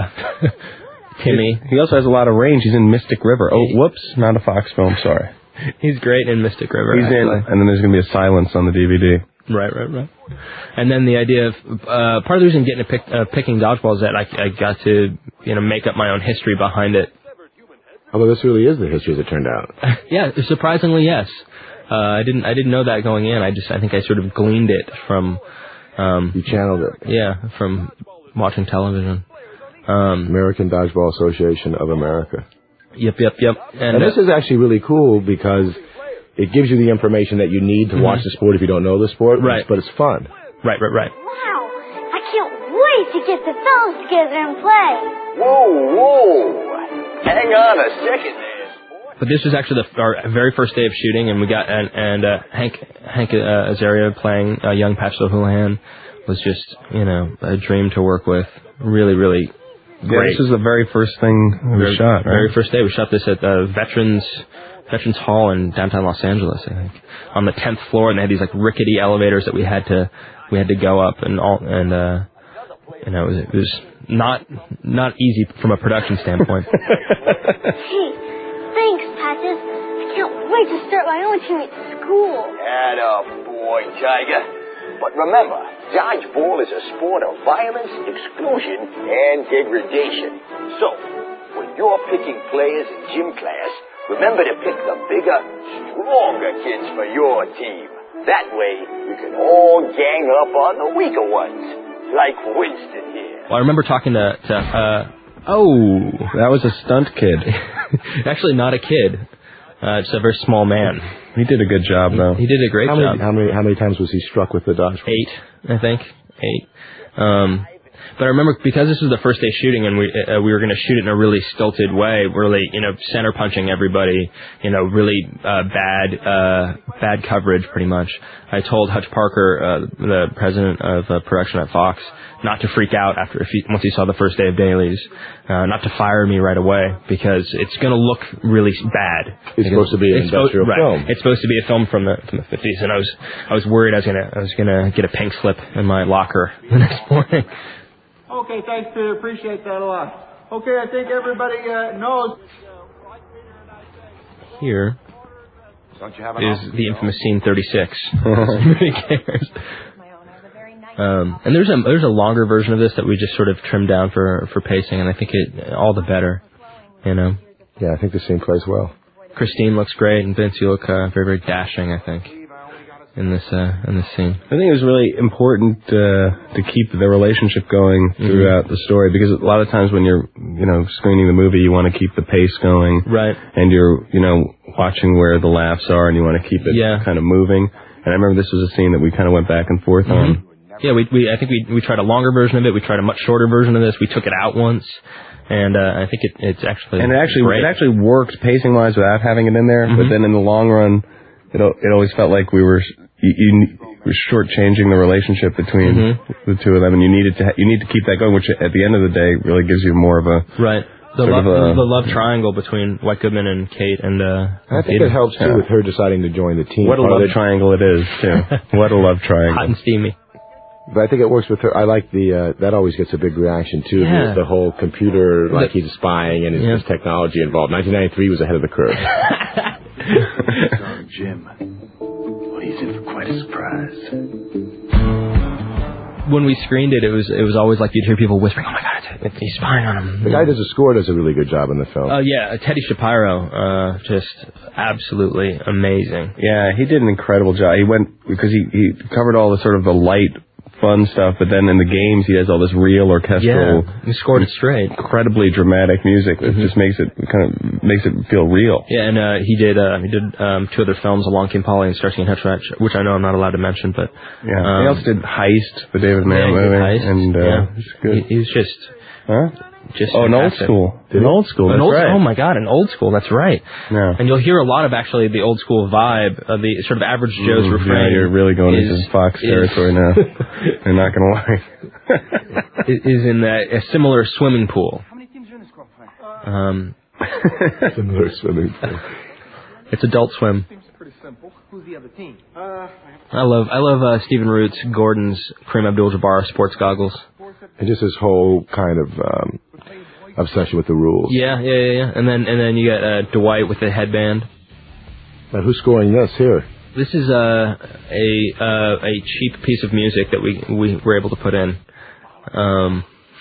S1: Timmy.
S2: He also has a lot of range. He's in Mystic River. Oh, whoops, not a Fox film, sorry.
S1: He's great in Mystic River.
S2: He's
S1: actually.
S2: in, and then there's going to be a silence on the D V D.
S1: Right, right, right. And then the idea of, uh, part of the reason getting to pick, uh, picking dodgeball is that I, I got to, you know, make up my own history behind it.
S3: Although this really is the history as it turned out.
S1: Yeah, surprisingly, yes. Uh, I didn't, I didn't know that going in. I just, I think I sort of gleaned it from, Um,
S3: you channeled it.
S1: Yeah, from watching television. Um,
S3: American Dodgeball Association of America.
S1: Yep, yep, yep. And,
S3: and this
S1: uh,
S3: is actually really cool because it gives you the information that you need to mm-hmm. watch the sport if you don't know the sport.
S1: Right.
S3: But it's fun.
S1: Right, right, right.
S10: Wow, I can't wait to get the fellas together and play.
S9: Whoa, whoa. Hang on a second there.
S1: But this was actually the, our very first day of shooting, and we got and, and uh, Hank Hank uh, Azaria playing uh, young Patch O'Houlihan was just, you know, a dream to work with. Really, really great.
S2: Yeah, this is the very first thing we
S1: very,
S2: shot, right?
S1: Very first day. We shot this at uh, Veterans Veterans Hall in downtown Los Angeles, I think, on the tenth floor, and they had these like rickety elevators that we had to we had to go up, and all and uh, you know, it was, it was not not easy from a production standpoint.
S10: Hey, thanks, Patches. I can't wait to start my own team at school.
S9: Atta boy, Tiger. But remember, dodgeball is a sport of violence, exclusion, and degradation. So, when you're picking players in gym class, remember to pick the bigger, stronger kids for your team. That way, you can all gang up on the weaker ones, like Winston here.
S1: Well, I remember talking to, to uh, oh,
S2: that was a stunt kid.
S1: Actually, not a kid. Uh, just a very small man.
S2: He did a good job,
S1: he,
S2: though.
S1: He did a great
S3: how
S1: job.
S3: Many, how many how many times was he struck with the dodgeball?
S1: Eight, I think. Eight. Um, but I remember because this was the first day shooting, and we uh, we were going to shoot it in a really stilted way, really, you know, center punching everybody, you know, really uh, bad uh, bad coverage, pretty much. I told Hutch Parker, uh, the president of uh, production at Fox, not to freak out after if he, once he saw the first day of dailies, uh, not to fire me right away because it's going to look really bad.
S3: It's supposed to be an industrial
S1: right.
S3: film.
S1: It's supposed to be a film from the from the fifties, and I was I was worried I was gonna I was gonna get a pink slip in my locker the next morning.
S7: Okay, thanks, Peter. Appreciate that a lot. Okay, I think everybody uh, knows.
S1: Here
S4: Don't you have
S1: is the infamous scene thirty-six. Nobody cares. Um, and there's a there's a longer version of this that we just sort of trimmed down for for pacing, and I think it all the better, you know.
S3: Yeah, I think the scene plays well.
S1: Christine looks great, and Vince, you look uh, very, very dashing, I think, in this uh, in this scene.
S2: I think it was really important uh, to keep the relationship going throughout mm-hmm. the story, because a lot of times when you're, you know, screening the movie, you want to keep the pace going,
S1: right?
S2: And you're, you know, watching where the laughs are, and you want to keep it
S1: yeah.
S2: kind of moving. And I remember this was a scene that we kind of went back and forth
S1: mm-hmm.
S2: on.
S1: Yeah, we we I think we we tried a longer version of it. We tried a much shorter version of this. We took it out once, and uh, I think it, it's actually
S2: and it actually
S1: great.
S2: it actually worked pacing wise without having it in there.
S1: Mm-hmm.
S2: But then in the long run, it it always felt like we were you, you were shortchanging the relationship between mm-hmm. the two of them, and you needed to ha- you need to keep that going, which at the end of the day really gives you more of a
S1: right. The
S2: sort
S1: love,
S2: of a,
S1: the love triangle between White Goodman and Kate, and uh,
S3: I think
S1: Aiden.
S3: it helps too
S2: yeah.
S3: with her deciding to join the team.
S2: What a love triangle it is, too. What a love triangle.
S1: Hot and steamy.
S3: But I think it works with her. I like the, uh, that always gets a big reaction, too.
S1: Yeah.
S3: The, the whole computer, like he's spying and his,
S1: yeah.
S3: his technology involved. nineteen ninety-three was ahead of the curve.
S4: Oh, Jim. Well, he's in for quite a surprise.
S1: When we screened it, it was it was always like you'd hear people whispering, "Oh my God, it's, he's spying on him."
S3: The guy who does the score does a really good job in the film.
S1: Oh uh, yeah, Teddy Shapiro, uh, just absolutely amazing.
S2: Yeah, he did an incredible job. He went because he he covered all the sort of the light, fun stuff, but then in the games he has all this real orchestral.
S1: Yeah, he scored it straight.
S2: Incredibly dramatic music that mm-hmm. just makes it kind of makes it feel real.
S1: Yeah, and uh, he did uh, he did um, two other films, Along Came Polly and Starsky and Hutch, which I know I'm not allowed to mention, but
S2: yeah,
S1: um,
S2: he also did Heist, the David Mann
S1: yeah,
S2: movie,
S1: Heist.
S2: and uh,
S1: yeah.
S2: it's good.
S1: He, he was just
S2: huh.
S1: Just
S2: oh, an old school. An old school.
S1: An
S2: that's
S1: old,
S2: right.
S1: Oh my God, an old school. That's right.
S2: Yeah.
S1: And you'll hear a lot of actually the old school vibe of the sort of average Joe's
S2: mm,
S1: refrain.
S2: Yeah, you're really going
S1: is,
S2: into Fox
S1: is,
S2: territory now. You're not going to lie.
S1: Is in that a similar swimming pool. How many teams are in this club? Um,
S3: similar swimming pool.
S1: It's Adult Swim.
S7: Seems pretty simple. Who's the other team?
S1: Uh, I love I love uh, Stephen Root's Gordon's Kareem Abdul-Jabbar sports goggles.
S3: And just his whole kind of um, obsession with the rules.
S1: Yeah, yeah, yeah, yeah. And then and then you got uh, Dwight with the headband.
S3: Now, who's scoring this here?
S1: This is uh, a uh, a cheap piece of music that we we were able to put in. Um,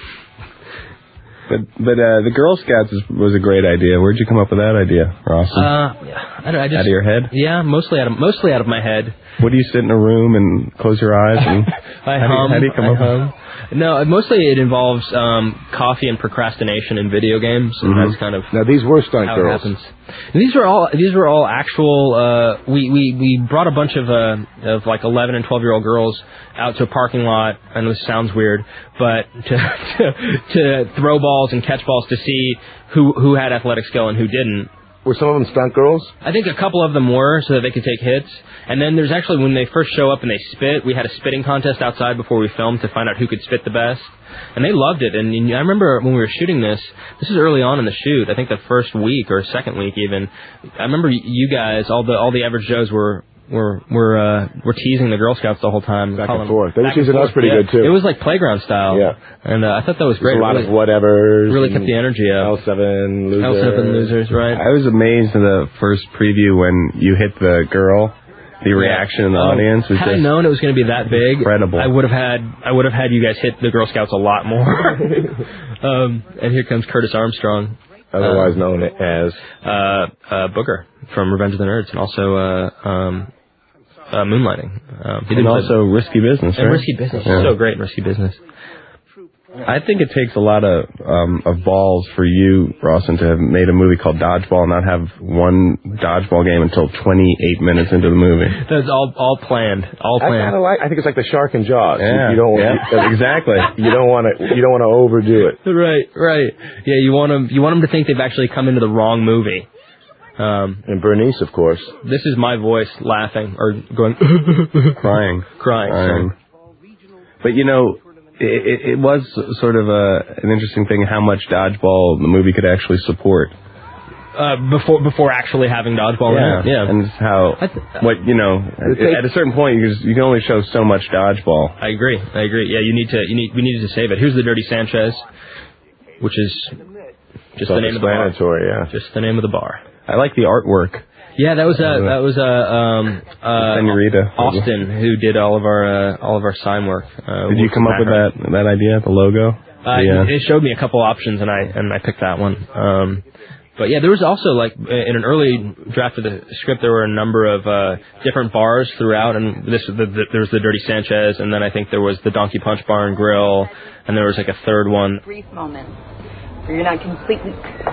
S2: but but uh, the Girl Scouts is, was a great idea. Where'd you come up with that idea, Rawson?
S1: Uh, I don't, I just,
S2: out of your head?
S1: Yeah, mostly out of mostly out of my head.
S2: What do you sit in a room and close your eyes and
S1: I
S2: how,
S1: hum,
S2: do you, how do you come
S1: I
S2: up
S1: hum. With No, mostly it involves um, coffee and procrastination in video games, and
S3: mm-hmm.
S1: that's kind of
S3: now these were stunt
S1: how
S3: girls.
S1: It happens. And these were all these were all actual. Uh, we we we brought a bunch of uh, of like eleven and twelve year old girls out to a parking lot, and this sounds weird, but to to, to throw balls and catch balls to see who who had athletic skill and who didn't.
S3: Were some of them stunt girls?
S1: I think a couple of them were, so that they could take hits. And then there's actually, when they first show up and they spit, we had a spitting contest outside before we filmed to find out who could spit the best. And they loved it. And I remember when we were shooting this, this is early on in the shoot, I think the first week or second week even, I remember you guys, all the all the average Joes were... We're we're uh, we're teasing the Girl Scouts the whole time.
S3: Back and forth. They were teasing us pretty
S1: yeah.
S3: good too.
S1: It was like playground style.
S3: Yeah.
S1: And uh, I thought that was great.
S3: There's a lot
S1: really,
S3: of whatevers.
S1: Really kept the energy up.
S3: L seven losers.
S1: L seven losers, right?
S2: I was amazed in the first preview when you hit the girl. The reaction in the
S1: oh,
S2: audience was
S1: had
S2: just
S1: I known it was going to be that big,
S2: incredible.
S1: I would have had I would have had you guys hit the Girl Scouts a lot more. um, and here comes Curtis Armstrong.
S3: Otherwise
S1: um,
S3: known as
S1: uh, uh, Booger from Revenge of the Nerds, and also uh, um, uh, Moonlighting. Um, he
S2: and also play, Risky Business,
S1: and
S2: right?
S1: Risky Business.
S2: Yeah.
S1: So great in Risky Business.
S2: I think it takes a lot of um, of balls for you, Rawson, to have made a movie called Dodgeball and not have one dodgeball game until twenty-eight minutes into the movie.
S1: That's all all planned. All planned.
S3: I kind of like. I think it's like the shark and Jaws.
S2: Yeah,
S3: you, you don't.
S2: Yeah.
S3: You,
S2: exactly.
S3: You don't want to. You don't want to overdo it.
S1: Right. Right. Yeah. You want them. You want them to think they've actually come into the wrong movie. Um,
S3: and Bernice, of course.
S1: This is my voice laughing or going
S2: crying,
S1: crying.
S2: crying. But you know. It, it, it was sort of a, an interesting thing how much dodgeball the movie could actually support.
S1: Uh, before before actually having dodgeball
S2: yeah.
S1: in it. Yeah.
S2: And how, th- what, you know, at, at a certain point, you, just, you can only show so much dodgeball.
S1: I agree. I agree. Yeah, you need to, you need, we needed to save it. Here's the Dirty Sanchez, which is just the name of the bar.
S3: Yeah.
S1: Just the name of the bar.
S2: I like the artwork.
S1: Yeah, that was uh, that was uh, um, uh,
S2: Senorita
S1: Austin who did all of our uh, all of our sign work. Uh,
S2: did you come up with that that idea, the logo?
S1: Uh,
S2: yeah.
S1: It showed me a couple options, and I and I picked that one. Um, But yeah, there was also like in an early draft of the script, there were a number of uh, different bars throughout, and this the, the, there was the Dirty Sanchez, and then I think there was the Donkey Punch Bar and Grill, and there was like a third one.
S6: Brief moment where you're not completely.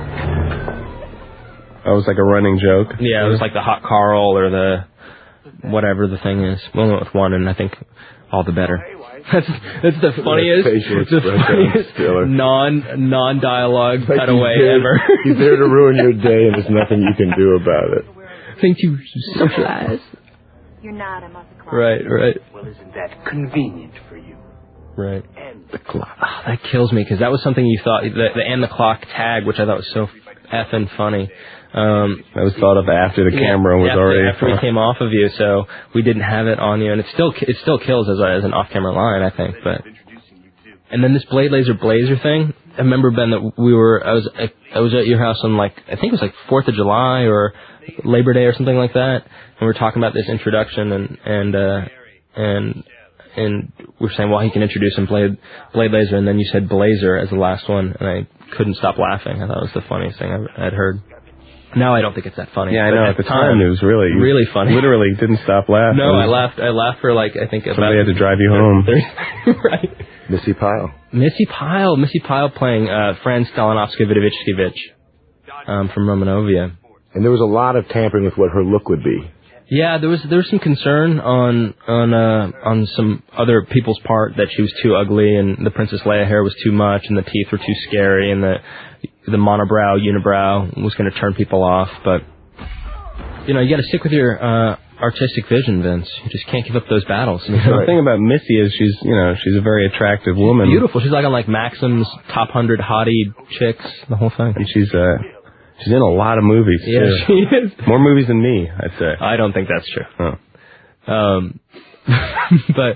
S2: That was like a running joke.
S1: Yeah, it was like the Hot Carl or the whatever the thing is. We only went with one, and I think all the better. That's that's the funniest, the funniest non non dialogue
S3: like
S1: cutaway
S3: he's there,
S1: ever.
S3: He's there to ruin your day, and there's nothing you can do about it.
S1: Thank you, socialize.
S6: You're not a muscle.
S1: Right, right.
S9: Well, isn't that convenient for you?
S1: Right.
S9: And
S3: the clock.
S1: Oh, that kills me because that was something you thought the, the and the clock tag, which I thought was so effing funny. Um,
S2: that was thought of after the camera was
S1: after,
S2: already
S1: after we came off of you, so we didn't have it on you, and it still it still kills as a, as an off-camera line, I think. But and then this Blade Laser Blazer thing, I remember Ben that we were I was I, I was at your house on like I think it was like Fourth of July or Labor Day or something like that, and we were talking about this introduction and and uh, and and we were saying, well, he can introduce him Blade Blade Laser, and then you said Blazer as the last one, and I couldn't stop laughing. I thought it was the funniest thing I've, I'd heard. Now I don't think it's that funny.
S2: Yeah, I know. At, at the time, time, it was really,
S1: really funny.
S2: Literally didn't stop laughing.
S1: No, I laughed. I laughed for like I think
S2: somebody
S1: about
S2: had to drive you home.
S1: Right.
S3: Missy Pyle.
S1: Missy Pyle. Missy Pyle playing uh, Fran Stalanovska-Vidovichkevich um, from Romanovia.
S3: And there was a lot of tampering with what her look would be.
S1: Yeah, there was there was some concern on on uh, on some other people's part that she was too ugly and the Princess Leia hair was too much and the teeth were too scary and the the monobrow unibrow was going to turn people off. But you know, you got to stick with your uh, artistic vision, Vince. You just can't give up those battles.
S2: You know, the thing about Missy is she's you know she's a very attractive woman.
S1: She's beautiful. She's like on like Maxim's top hundred hottie chicks. The whole thing.
S2: And she's uh. She's in a lot of movies,
S1: yeah,
S2: too.
S1: she is.
S2: More movies than me, I'd say.
S1: I don't think that's true.
S2: Oh.
S1: Um, but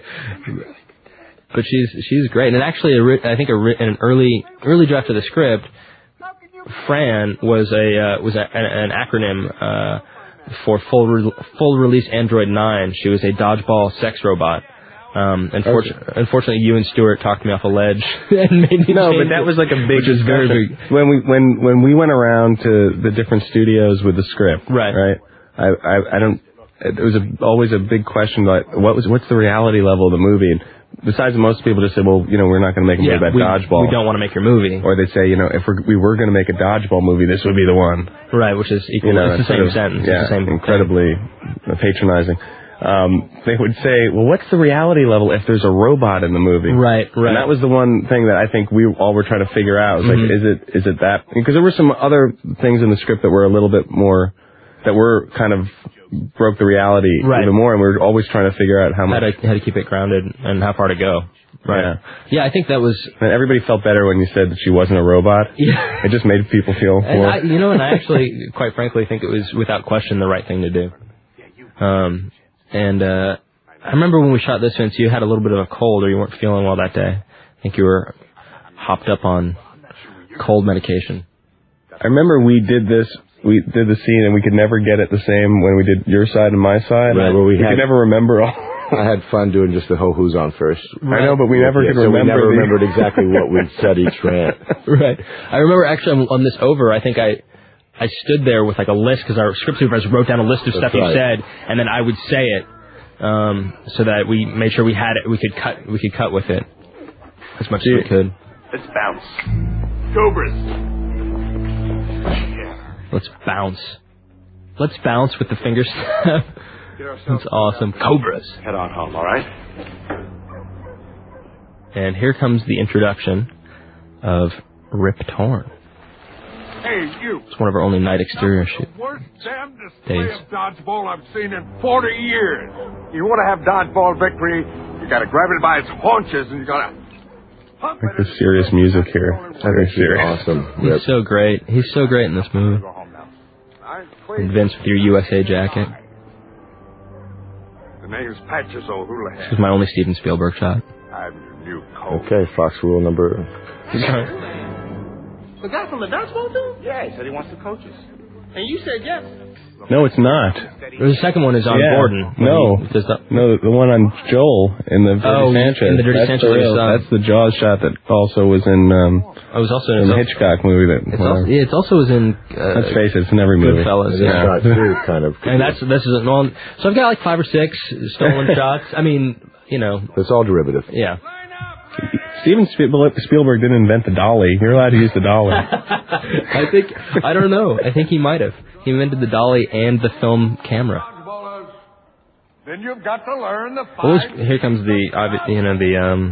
S1: but she's she's great. And actually, I think in an early early draft of the script, Fran was a uh, was a, an, an acronym uh, for full re- full release Android nine. She was a dodgeball sex robot. Um, unfortunately, okay. unfortunately, you and Stuart talked me off a ledge and made me
S2: no,
S1: change
S2: but that
S1: it,
S2: was like a big
S1: which is very big.
S2: When we when when we went around to the different studios with the script,
S1: right?
S2: Right. I I, I don't. It was a, always a big question like what was what's the reality level of the movie. And besides, most people just say, well, you know, we're not going to make a movie
S1: yeah,
S2: about
S1: we,
S2: dodgeball.
S1: We don't want to make your movie.
S2: Or they say, you know, if we're, we were going to make a dodgeball movie, this would be the one.
S1: Right, which is equal. You know, it's the same sort of, sentence.
S2: Yeah,
S1: it's the same
S2: incredibly thing. Patronizing. Um, they would say, well, what's the reality level if there's a robot in the movie?
S1: Right, right.
S2: And that was the one thing that I think we all were trying to figure out. Was
S1: mm-hmm.
S2: like, is it, is it that? Because there were some other things in the script that were a little bit more, that were kind of broke the reality
S1: right.
S2: even more, and we were always trying to figure out how much.
S1: How to, how to keep it grounded and how far to go. Right.
S2: Yeah.
S1: yeah, I think that was...
S2: And everybody felt better when you said that she wasn't a robot.
S1: Yeah.
S2: It just made people feel
S1: and
S2: more...
S1: I, you know, and I actually, quite frankly, think it was, without question, the right thing to do. Um, and, uh, I remember when we shot this, Vince, you had a little bit of a cold or you weren't feeling well that day. I think you were hopped up on cold medication.
S2: I remember we did this, we did the scene and we could never get it the same when we did your side and my side.
S3: Right, well, we,
S2: we
S3: had,
S2: could never remember all.
S3: I had fun doing just the whole who's on first.
S2: Right. I know, but we never
S3: yeah,
S2: could
S3: so
S2: remember.
S3: we never
S2: the...
S3: remembered exactly what we said each rant.
S1: Right. I remember actually on this over, I think I I stood there with like a list because our script supervisor wrote down a list of
S3: That's
S1: stuff
S3: right.
S1: you said, and then I would say it. Um, so that we made sure we had it, we could cut, we could cut with it as much
S2: Dude.
S1: as we could.
S5: Let's bounce. Cobras.
S1: Let's bounce. Let's bounce with the finger snap. That's awesome. Cobras.
S5: Head on home, all right?
S1: And here comes the introduction of Rip Torn.
S11: Hey, you.
S1: It's one of our only night exterior shoots.
S11: Worst damn display
S1: days.
S11: of dodgeball I've seen in forty years. You want to have dodgeball victory, you got to grab it by its haunches and you got to...
S2: Like the serious music here. Very serious.
S3: Awesome.
S1: He's
S3: Rip.
S1: so great. He's so great in this movie. And Vince with your U S A jacket.
S11: The name's Patches O'Houlihan.
S1: This is my only Steven Spielberg shot.
S11: I'm your new coach.
S3: Okay, Fox rule number...
S4: The guy from the dodgeball team? Yeah, he said he wants to coach us.
S1: And you said yes.
S2: No, it's not.
S1: The second one is on
S2: yeah.
S1: Gordon.
S2: No,
S1: does the,
S2: no, the one on Joel in the Dirty
S1: oh,
S2: Sanchez.
S1: in the Dirty
S2: that's
S1: Sanchez.
S2: The real, that's the Jaws shot that also was in. Um,
S1: I was also
S2: in the Hitchcock movie. That
S1: it's also, yeah, it also was in. Uh,
S2: Let's face it, it's in every movie.
S1: Goodfellas.
S3: Yeah, shot too, kind of.
S1: And that's this is well, so I've got like five or six stolen shots. I mean, you know,
S3: it's all derivative.
S1: Yeah.
S2: Steven Spielberg didn't invent the dolly. You're allowed to use the dolly.
S1: I think I don't know. I think he might have. He invented the dolly and the film camera.
S11: Then you've got to learn the
S1: What was, here comes the obvi- you know the um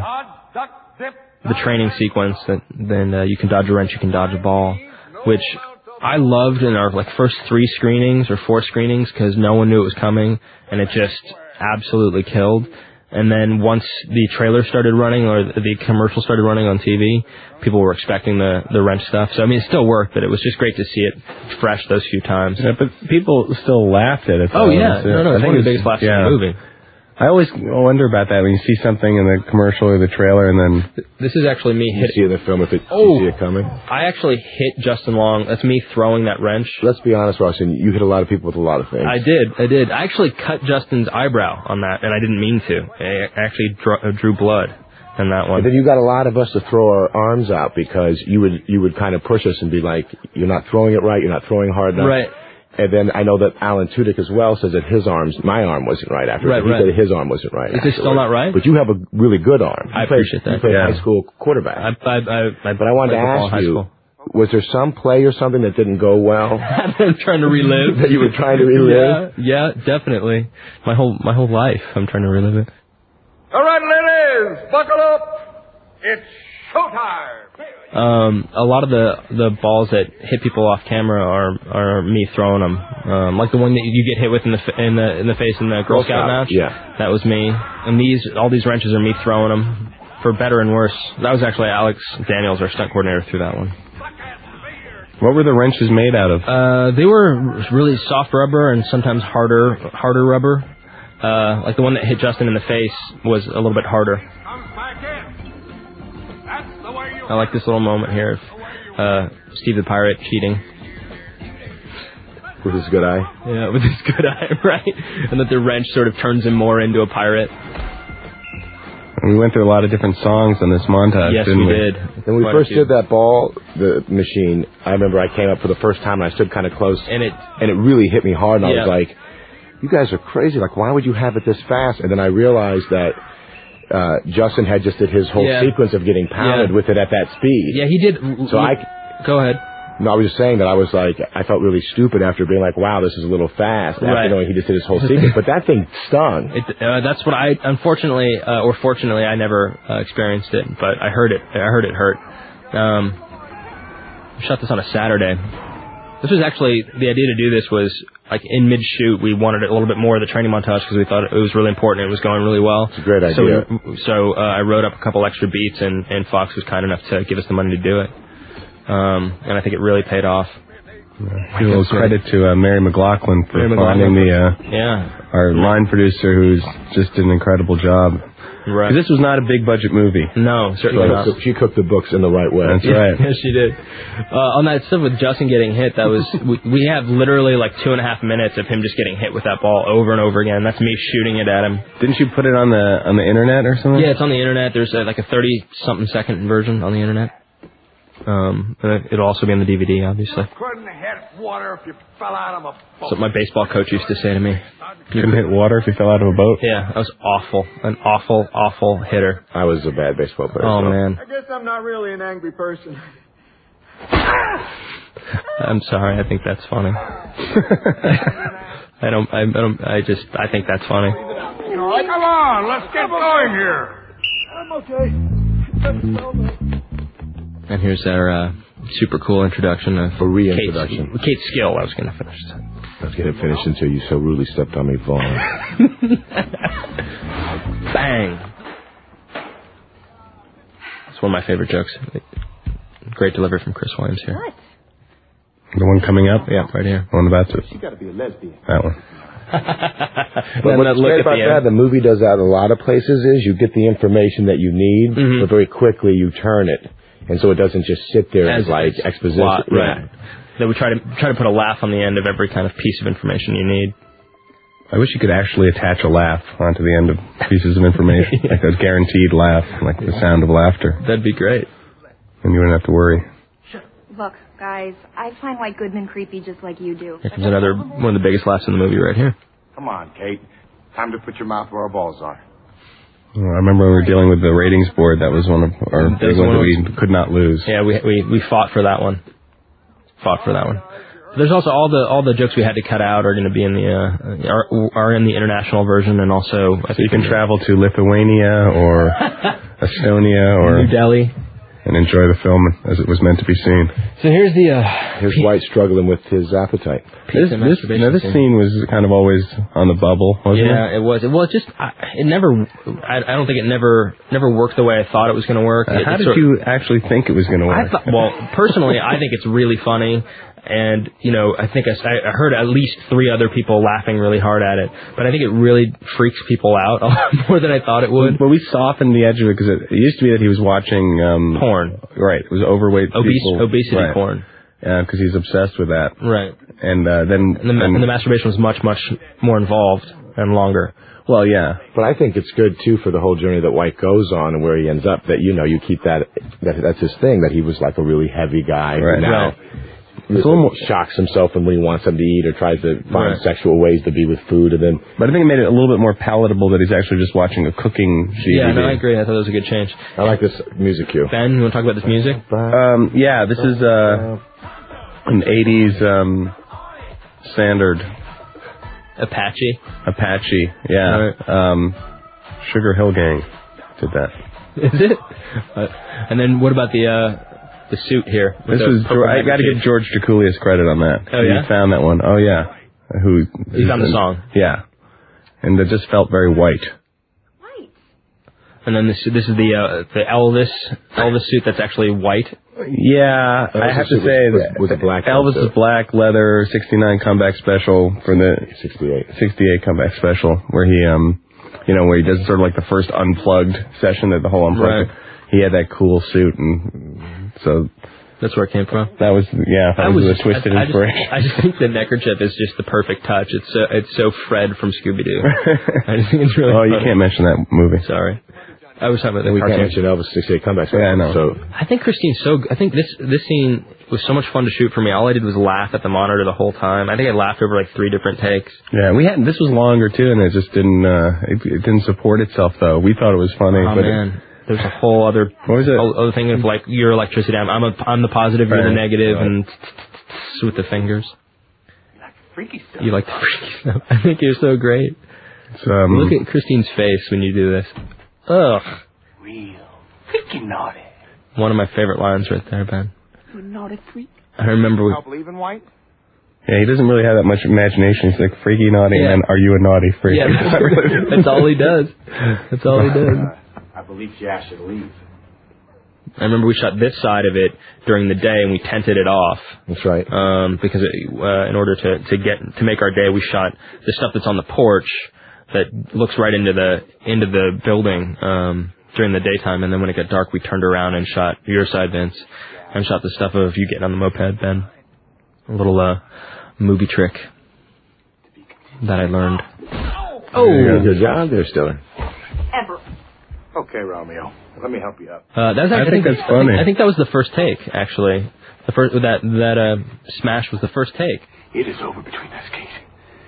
S1: the training sequence that then uh, you can dodge a wrench, you can dodge a ball, which I loved in our like first three screenings or four screenings because no one knew it was coming and it just absolutely killed. And then once the trailer started running or the commercial started running on T V, people were expecting the, the wrench stuff. So, I mean, it still worked, but it was just great to see it fresh those few times.
S2: Yeah, but people still laughed at it.
S1: Oh, yeah. No, no, it's one of the biggest laughs in the movie.
S2: I always wonder about that when you see something in the commercial or the trailer and then...
S1: This is actually me hitting...
S3: You see in the film if it,
S1: oh,
S3: you see it coming?
S1: I actually hit Justin Long. That's me throwing that wrench.
S3: Let's be honest, Rossin, you hit a lot of people with a lot of things.
S1: I did, I did. I actually cut Justin's eyebrow on that, and I didn't mean to. I actually drew, drew blood in that one.
S3: And then you got a lot of us to throw our arms out because you would you would kind of push us and be like, you're not throwing it right, you're not throwing hard enough.
S1: Right.
S3: And then I know that Alan Tudyk as well says that his arms, my arm wasn't right after.
S1: Right,
S3: he
S1: right.
S3: said his arm wasn't right.
S1: Is it still not right?
S3: But you have a really good arm.
S1: I
S3: you played,
S1: appreciate that.
S3: You played
S1: yeah.
S3: high school quarterback.
S1: I, I, I, I
S3: but I wanted to ask you, was there some play or something that didn't go well?
S1: I'm trying to relive.
S3: That you were trying to relive?
S1: Yeah, yeah, definitely. My whole my whole life, I'm trying to relive it.
S11: All right, ladies, buckle up. It's showtime.
S1: Um, a lot of the, the balls that hit people off camera are are me throwing them. Um, like the one that you get hit with in the in the in the face in the Girl Scout match.
S3: Yeah,
S1: that was me. And these all these wrenches are me throwing them, for better and worse. That was actually Alex Daniels, our stunt coordinator, threw that one.
S2: What were the wrenches made out of?
S1: Uh, they were really soft rubber and sometimes harder harder rubber. Uh, like the one that hit Justin in the face was a little bit harder. I like this little moment here of uh, Steve the Pirate cheating.
S3: With his good eye?
S1: Yeah, with his good eye, right. And that the wrench sort of turns him more into a pirate.
S2: And we went through a lot of different songs on this montage,
S1: yes,
S2: didn't
S1: we?
S2: we?
S1: did.
S3: When we
S1: Quite
S3: first did that ball, the machine, I remember I came up for the first time and I stood kind of close.
S1: And it
S3: and it really hit me hard and
S1: yeah.
S3: I was like, you guys are crazy. Like, why would you have it this fast? And then I realized that Uh, Justin had just did his whole
S1: yeah.
S3: sequence of getting pounded
S1: yeah.
S3: with it at that speed.
S1: Yeah, he did.
S3: So
S1: he,
S3: I
S1: go ahead.
S3: No, I was just saying that I was like, I felt really stupid after being like, wow, this is a little fast. After
S1: right.
S3: knowing he just did his whole sequence, but that thing stung.
S1: It, uh, that's what I, unfortunately, uh, or fortunately, I never uh, experienced it, but I heard it. I heard it hurt. Um, I shot this on a Saturday. This was actually, the idea to do this was, like, in mid-shoot, we wanted a little bit more of the training montage because we thought it was really important. It was going really well.
S3: It's a great idea.
S1: So, we, so uh, I wrote up a couple extra beats, and, and Fox was kind enough to give us the money to do it. Um, and I think it really paid off.
S2: Yeah. Give a little credit to uh, Mary McLaughlin for
S1: Mary
S2: finding
S1: McLaughlin.
S2: the, uh,
S1: yeah.
S2: our line producer who's just did an incredible job.
S1: Right.
S2: This was not a big budget movie.
S1: No, certainly
S3: not.
S1: not.
S3: She cooked the books in the right way.
S2: That's
S1: yeah,
S2: right.
S1: Yes, she did. Uh, on that stuff with Justin getting hit, that was we, we have literally like two and a half minutes of him just getting hit with that ball over and over again. That's me shooting it at him.
S2: Didn't you put it on the on the internet or something?
S1: Yeah, it's on the internet. There's a, like a thirty something second version on the internet. Um, and it'll also be on the D V D, obviously.
S11: Couldn't hit water if you fell out of a boat.
S1: That's what my baseball coach used to say to me.
S2: You couldn't hit water if you fell out of a boat?
S1: Yeah, I was awful. An awful, awful hitter.
S3: I was a bad baseball player.
S1: Oh,
S3: so.
S1: man.
S7: I guess I'm not really an angry person.
S1: I'm sorry. I think that's funny. I don't, I don't, I just, I think that's funny.
S11: Come on, let's get going here.
S7: I'm okay.
S1: And here's our uh, super cool introduction of
S3: a reintroduction.
S1: Kate, Kate Skill. I was going to finish that.
S3: I was going to finish until you so rudely stepped on me, Vaughn.
S1: Bang. It's one of my favorite jokes. Great delivery from Chris Williams here.
S6: What?
S2: The one coming up?
S1: Yeah, right here.
S2: The one about to.
S11: She got to be a lesbian.
S2: That one.
S3: But what's great about that, the movie does that in a lot of places, is you get the information that you need,
S1: mm-hmm.
S3: but very quickly you turn it. And so it doesn't just sit there as, as like exposition.
S1: Plot, right. that we try to try to put a laugh on the end of every kind of piece of information you need.
S2: I wish you could actually attach a laugh onto the end of pieces of information, yeah. like a guaranteed laugh, like the sound of laughter.
S1: That'd be great.
S2: And you wouldn't have to worry.
S6: Look, guys, I find White Goodman creepy just like you do.
S1: Here comes another one of the biggest laughs in the movie right here.
S5: Come on, Kate. Time to put your mouth where our balls are.
S2: I remember when we were dealing with the ratings board, that was one of our big ones that we could not lose.
S1: Yeah, we we we fought for that one. Fought for that one. There's also all the all the jokes we had to cut out are going to be in the uh, are, are in the international version, and also
S2: so you can travel to Lithuania or Estonia or
S1: New Delhi
S2: and enjoy the film as it was meant to be seen.
S1: So here's the uh,
S3: here's White struggling with his appetite.
S2: This this, now this scene was kind of always on the bubble, wasn't
S1: yeah,
S2: it?
S1: it was. It was just I, it never. I, I don't think it never never worked the way I thought it was going to work.
S2: Uh,
S1: it,
S2: how
S1: it
S2: did
S1: sort
S2: you actually think it was going to work?
S1: I thought, well, personally, I think it's really funny. And, you know, I think I, I heard at least three other people laughing really hard at it. But I think it really freaks people out a lot more than I thought it would.
S2: But we softened the edge of it because it, it used to be that he was watching... Um,
S1: porn.
S2: Right. It was overweight
S1: Obese,
S2: people.
S1: Obesity
S2: right.
S1: porn.
S2: Yeah, because he's obsessed with that.
S1: Right.
S2: And uh, then...
S1: And the,
S2: and,
S1: and the masturbation was much, much more involved and longer.
S2: Well, yeah.
S3: But I think it's good, too, for the whole journey that White goes on and where he ends up, that, you know, you keep that... that that's his thing, that he was like a really heavy guy.
S2: Right.
S3: Now,
S2: right. It's a little more,
S3: shocks himself when he wants something to eat or tries to find
S1: right.
S3: sexual ways to be with food, and then.
S2: But I think it made it a little bit more palatable that he's actually just watching a cooking D V D.
S1: Yeah, no, I agree. I thought it was a good change.
S3: I like this music cue.
S1: Ben, you want to talk about this music?
S2: Um, yeah, this is uh, an eighties um, standard
S1: Apache.
S2: Apache, yeah.
S1: Right.
S2: Um, Sugar Hill Gang did that.
S1: Is it? Uh, and then what about the? Uh, The suit here.
S2: This was. I got to give George Drakoulias credit on that.
S1: Oh yeah,
S2: he found that one. Oh yeah, who?
S1: He found the song.
S2: Yeah, and it just felt very white.
S6: White.
S1: And then this this is the uh, the Elvis Elvis suit that's actually white.
S2: Yeah, I have to say that
S3: with the black
S2: Elvis's black leather sixty-nine comeback special for the
S3: sixty-eight
S2: sixty-eight comeback special where he um you know where he does sort of like the first unplugged session that the whole unplugged.
S1: Right.
S2: He had that cool suit and. So
S1: that's where it came from.
S2: That was yeah. That
S1: I
S2: was,
S1: was
S2: a twisted
S1: I, I
S2: inspiration.
S1: Just, I just think the neckerchief is just the perfect touch. It's so it's so Fred from Scooby Doo. I just think it's really.
S2: Oh,
S1: funny.
S2: you can't mention that movie.
S1: Sorry, I was talking about the
S3: we
S1: cartoon.
S3: can't mention Elvis sixty-eight comeback.
S2: Yeah, I know.
S3: So
S1: I think Christine's so. I think this this scene was so much fun to shoot for me. All I did was laugh at the monitor the whole time. I think I laughed over like three different takes.
S2: Yeah, we had this was longer too, and it just didn't uh, it, it didn't support itself though. We thought it was funny,
S1: Oh
S2: but
S1: man. It, There's a whole other
S2: what was it?
S1: other thing of like your electricity. I'm I'm, a, I'm the positive, you're
S2: right.
S1: the negative,
S2: right.
S1: and with the fingers.
S4: You like the freaky stuff.
S1: You like the freaky stuff. I think you're so great.
S2: So, um,
S1: Look at Christine's face when you do this. Ugh.
S4: Real freaking naughty.
S1: One of my favorite lines right there, Ben.
S4: You naughty freak.
S1: I remember we.
S4: I believe in white.
S2: Yeah, he doesn't really have that much imagination. He's like freaky naughty,
S1: Yeah.
S2: and then are you a naughty freak?
S1: Yeah, that's all he does. That's all he does.
S5: I believe Jash should leave.
S1: I remember we shot this side of it during the day, and we tented it off.
S3: That's right.
S1: Um, because it, uh, in order to to get to make our day, we shot the stuff that's on the porch that looks right into the into the building um, during the daytime, and then when it got dark, we turned around and shot your side, Vince, and shot the stuff of you getting on the moped, Ben. A little uh, movie trick that I learned.
S3: Oh, good job there, Stiller.
S6: Ever.
S5: Okay, Romeo. Let me help you up.
S1: Uh, that's actually,
S2: I think that's
S1: I
S2: funny.
S1: think, I think that was the first take, actually. The first that that uh, smash was the first take.
S9: It is over between us, Casey.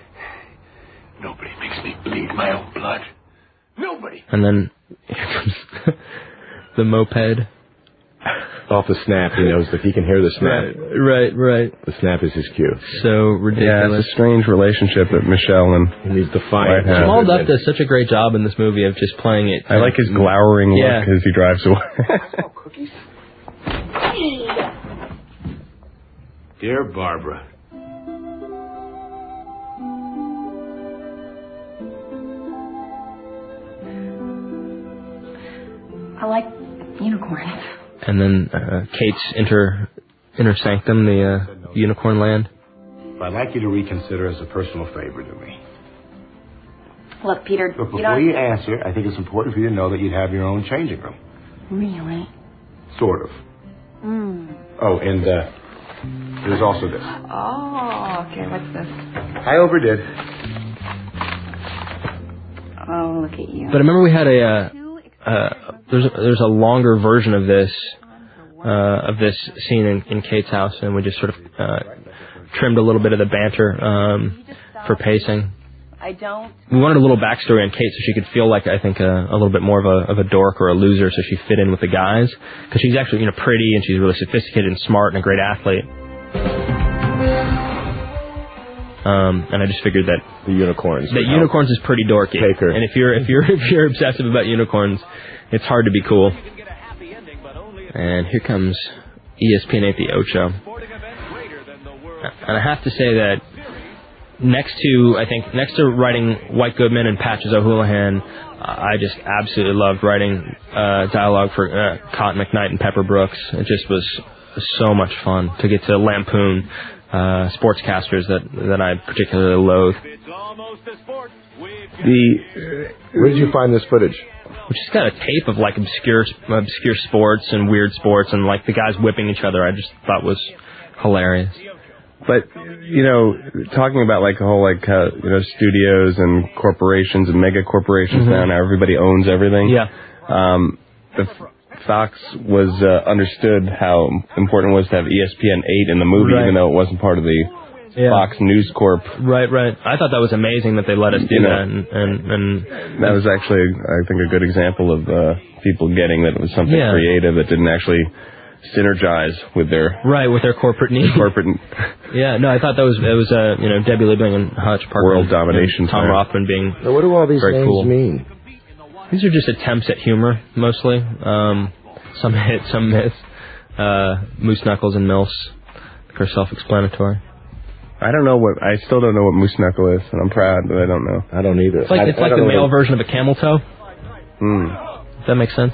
S9: Nobody makes me bleed my own blood. Nobody.
S1: And then here comes the moped.
S3: Off the snap, he knows that he can hear the snap.
S1: Right, right, right.
S3: The snap is his cue.
S1: So ridiculous.
S2: Yeah, it's a strange relationship that Michelle and
S3: He needs defiant.
S1: Jamal Duff does such a great job in this movie of just playing it.
S2: I like his glowering look
S1: Yeah.
S2: as he drives away.
S4: Oh, cookies.
S5: Dear Barbara.
S6: I like unicorns.
S1: And then uh, Kate's inter inner sanctum, the uh, unicorn land.
S5: I'd like you to reconsider as a personal favor to me.
S6: Look, Peter,
S5: But
S6: you
S5: before
S6: don't...
S5: you answer, I think it's important for you to know that you'd have your own changing room.
S6: Really?
S5: Sort of.
S6: Mm.
S5: Oh, and uh, There's also this.
S6: Oh, okay. What's this?
S5: I overdid.
S6: Oh, look at you.
S1: But I remember we had a, uh, uh, there's a, there's a longer version of this, uh, of this scene in, in Kate's house, and we just sort of, uh, trimmed a little bit of the banter, um, for pacing.
S6: I don't.
S1: We wanted a little backstory on Kate so she could feel like, I think, a, a little bit more of a, of a dork or a loser, so she fit in with the guys. Because she's actually, you know, pretty, and she's really sophisticated and smart and a great athlete. Um, and I just figured that
S3: the unicorns.
S1: That unicorns is pretty dorky.
S3: Take her.
S1: And if you're if you're if you're obsessive about unicorns, it's hard to be cool. And here comes E S P N eight The Ocho. And I have to say that next to I think next to writing White Goodman and Patches O'Houlihan, I just absolutely loved writing uh, dialogue for uh, Cotton McKnight and Pepper Brooks. It just was so much fun to get to lampoon uh, sportscasters that that I particularly loathe.
S3: The where did you find this footage?
S1: We just got a tape of like obscure obscure sports and weird sports and like the guys whipping each other. I just thought was hilarious.
S2: But, you know, talking about like the whole like, uh, you know, studios and corporations and mega corporations
S1: Mm-hmm.
S2: now, now everybody owns everything.
S1: Yeah.
S2: Um, the Fox was uh, understood how important it was to have E S P N eight in the movie,
S1: Right.
S2: even though it wasn't part of the
S1: Yeah.
S2: Fox News Corp.
S1: Right, right. I thought that was amazing that they let us do
S2: You know,
S1: that. And, and, and
S2: that was actually, I think, a good example of uh, people getting that it was something
S1: Yeah.
S2: creative that didn't actually synergize with their
S1: right with their corporate needs.
S2: Corporate.
S1: Yeah, no, I thought that was it was uh, you know Debbie Liebling and Hutch Parker
S2: World
S1: and,
S2: domination
S1: and Tom
S2: time.
S1: Rothman being
S3: Now, what do all these
S1: very
S3: names
S1: cool.
S3: mean?
S1: These are just attempts at humor mostly. Um, some hit, some miss. Uh, Moose Knuckles and Mills are self-explanatory.
S2: I don't know what I still don't know what Moose Knuckle is, and I'm proud that I don't know.
S3: I don't either.
S1: It's like
S3: I,
S1: it's
S3: I
S1: like
S3: don't
S1: the
S3: know
S1: male
S3: what-
S1: version of a camel toe.
S2: Hmm.
S1: Does that make sense?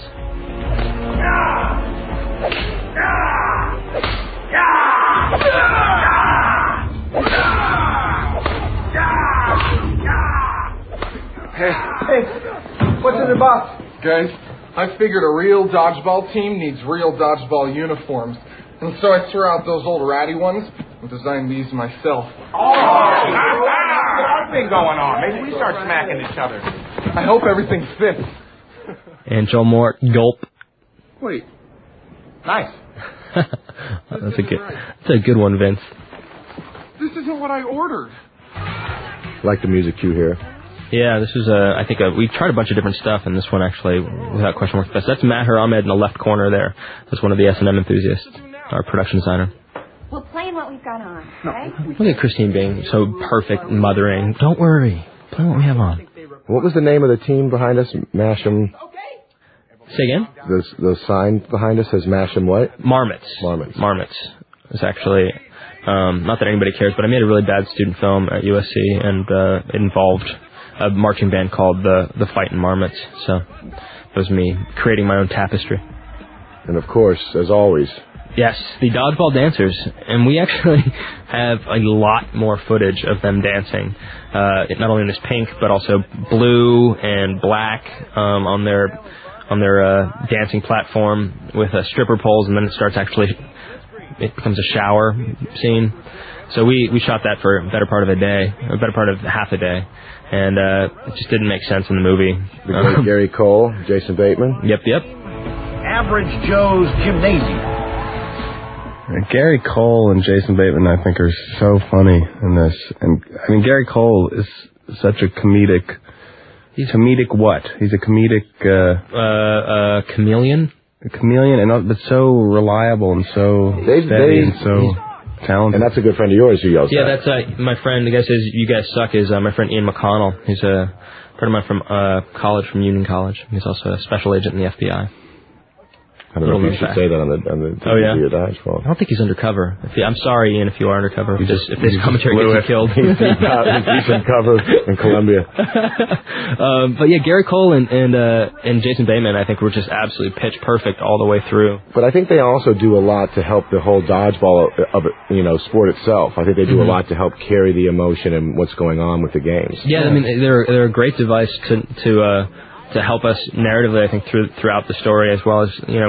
S12: Hey, hey, what's in the box? Guys, I figured a real dodgeball team needs real dodgeball uniforms. And so I threw out those old ratty ones and designed these myself.
S4: Oh, what's been going on? Maybe we start smacking each other.
S12: I hope everything fits.
S1: And Joel Moore, gulp.
S12: Wait,
S4: Nice.
S1: That's a good. That's a good one, Vince.
S12: this isn't what I ordered.
S3: Like the music cue here.
S1: Yeah, this was a. I think a, we tried a bunch of different stuff, and this one actually, without question, worked best. That's Maher Ahmed in the left corner there. That's one of the S and M enthusiasts, our production designer.
S6: We'll play in what we've got on, okay?
S1: Look at Christine being so perfect and mothering. Don't worry. Play what we have on.
S3: What was the name of the team behind us? Masham.
S1: Say again?
S3: The the sign behind us says Masham what?
S1: Marmots.
S3: Marmots.
S1: Marmots. It's actually, um, not that anybody cares, but I made a really bad student film at U S C, and uh, it involved a marching band called the the Fightin' Marmots. So it was me creating my own tapestry.
S3: And of course, as always,
S1: yes, the dodgeball dancers, and we actually have a lot more footage of them dancing. Uh, not only in this pink, but also blue and black um, on their on their uh, dancing platform with uh, stripper poles, and then it starts actually. It becomes a shower scene. So we, we shot that for a better part of a day, a better part of half a day, and uh, it just didn't make sense in the movie.
S3: The great
S1: Um,
S3: Gary Cole, Jason Bateman.
S1: Yep, yep.
S9: Average Joe's Gymnasium.
S2: Uh, Gary Cole and Jason Bateman, I think, are so funny in this. And I mean, Gary Cole is such a comedic. He's comedic what? He's a comedic uh,
S1: uh, uh, chameleon.
S2: A chameleon, and all- but so reliable and so
S3: They-
S2: steady
S3: they-
S2: and so talented.
S3: And that's a good friend of yours who yells
S1: Yeah,
S3: that.
S1: that's uh, my friend. The guy says you guys suck. Is uh, my friend Ian McConnell. He's a friend of mine from uh, college, from Union College. He's also a special agent in the F B I.
S3: I don't know if you should
S1: fact.
S3: say that on the on the
S1: Oh, yeah?
S3: T V or dodgeball.
S1: I don't think he's undercover. If he, I'm sorry, Ian, if you are undercover. If this, if this
S2: you just
S1: commentary
S2: blew
S1: gets you
S2: it.
S1: killed.
S3: He's deep out, he's deep in cover in Columbia.
S1: um, but yeah, Gary Cole and and, uh, and Jason Bateman, I think, were just absolutely pitch perfect all the way through.
S3: But I think they also do a lot to help the whole dodgeball of it, you know, sport itself. I think they do
S1: Mhm.
S3: a lot to help carry the emotion and what's going on with the games.
S1: Yeah, I mean, they're they're a great device to to uh, to help us narratively, I think, through throughout the story, as well as, you know,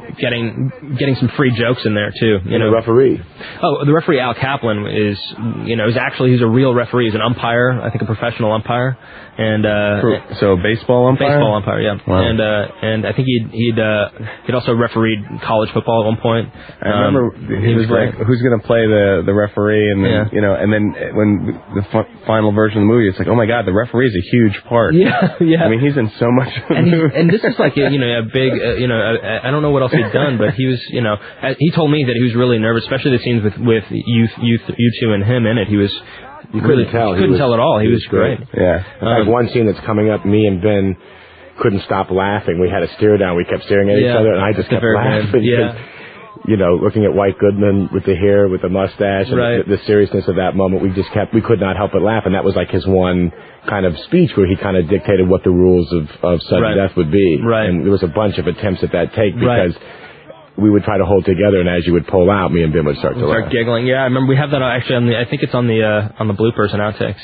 S1: getting getting some free jokes in there too. You
S3: and
S1: know,
S3: the referee.
S1: Oh, the referee Al Kaplan is, you know, is actually he's a real referee. He's an umpire, I think a professional umpire, and uh,
S2: so baseball umpire.
S1: Baseball umpire, yeah.
S2: Wow.
S1: And uh, and I think he'd he'd uh, he'd also refereed college football at one point.
S2: I remember
S1: um,
S2: he, he was like, "Who's going to play the the referee?" And then
S1: yeah.
S2: you know, and then when the f- final version of the movie, it's like, "Oh my God, the referee is a huge part."
S1: Yeah, yeah.
S2: I mean, he's in so much. Of the
S1: and, he,
S2: movie.
S1: and this is like, you know, a big, uh, you know, I, I don't know what else he'd done, but he was, you know, he told me that he was really nervous, especially the scenes with with youth, youth, you two and him in it. He was.
S3: You
S1: really,
S3: couldn't tell.
S1: You couldn't
S3: was,
S1: tell at all. He, he was, was great.
S3: great.
S2: Yeah.
S3: In fact, um, one scene that's coming up, me and Ben couldn't stop laughing. We had a stare down. We kept staring at
S1: yeah,
S3: each other, and I just kept laughing.
S1: Yeah.
S3: You know, looking at White Goodman with the hair, with the mustache, and
S1: right.
S3: the, the seriousness of that moment, we just kept, we could not help but laugh. And that was like his one kind of speech where he kind of dictated what the rules of, of sudden
S1: right.
S3: death would be.
S1: Right.
S3: And there was a bunch of attempts at that take because
S1: right.
S3: we would try to hold together, and as you would pull out, me and Ben would start to
S1: we'll
S3: laugh.
S1: Start giggling. Yeah, I remember we have that actually on the, I think it's on the, uh, on the bloopers and outtakes.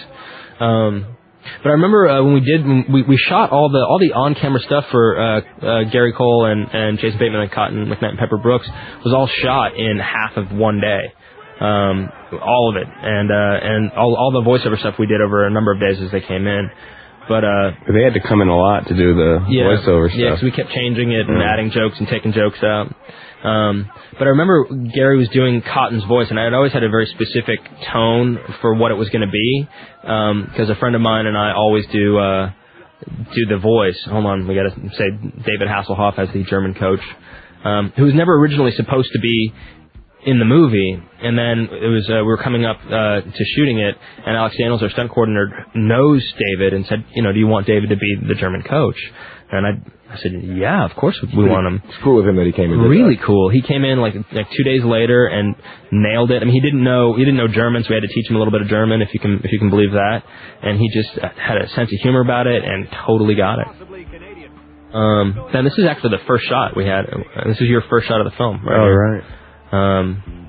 S1: Um, But I remember uh, when we did, when we we shot all the all the on-camera stuff for uh, uh, Gary Cole and, and Jason Bateman and Cotton McKnight and Pepper Brooks was all shot in half of one day, um, all of it, and uh, and all all the voiceover stuff we did over a number of days as they came in. But uh,
S2: they had to come in a lot to do the
S1: yeah,
S2: voiceover stuff.
S1: Yeah, because we kept changing it and
S2: mm.
S1: adding jokes and taking jokes out. Um, but I remember Gary was doing Cotton's voice, and I had always had a very specific tone for what it was going to be, because um, a friend of mine and I always do uh, do the voice. Hold on, we got to say David Hasselhoff as the German coach, um, who was never originally supposed to be in the movie, and then it was uh, we were coming up uh, to shooting it, and Alex Daniels, our stunt coordinator, knows David and said, you know, do you want David to be the German coach? And I, I said, yeah, of course we want him.
S3: It's cool with him that he came in.
S1: Really cool. He came in like like two days later and nailed it. I mean, he didn't know he didn't know German, so we had to teach him a little bit of German, if you can if you can believe that. And he just had a sense of humor about it and totally got it. Um, then this is actually the first shot we had. This is your first shot of the film, right?
S2: Oh, right.
S1: Um,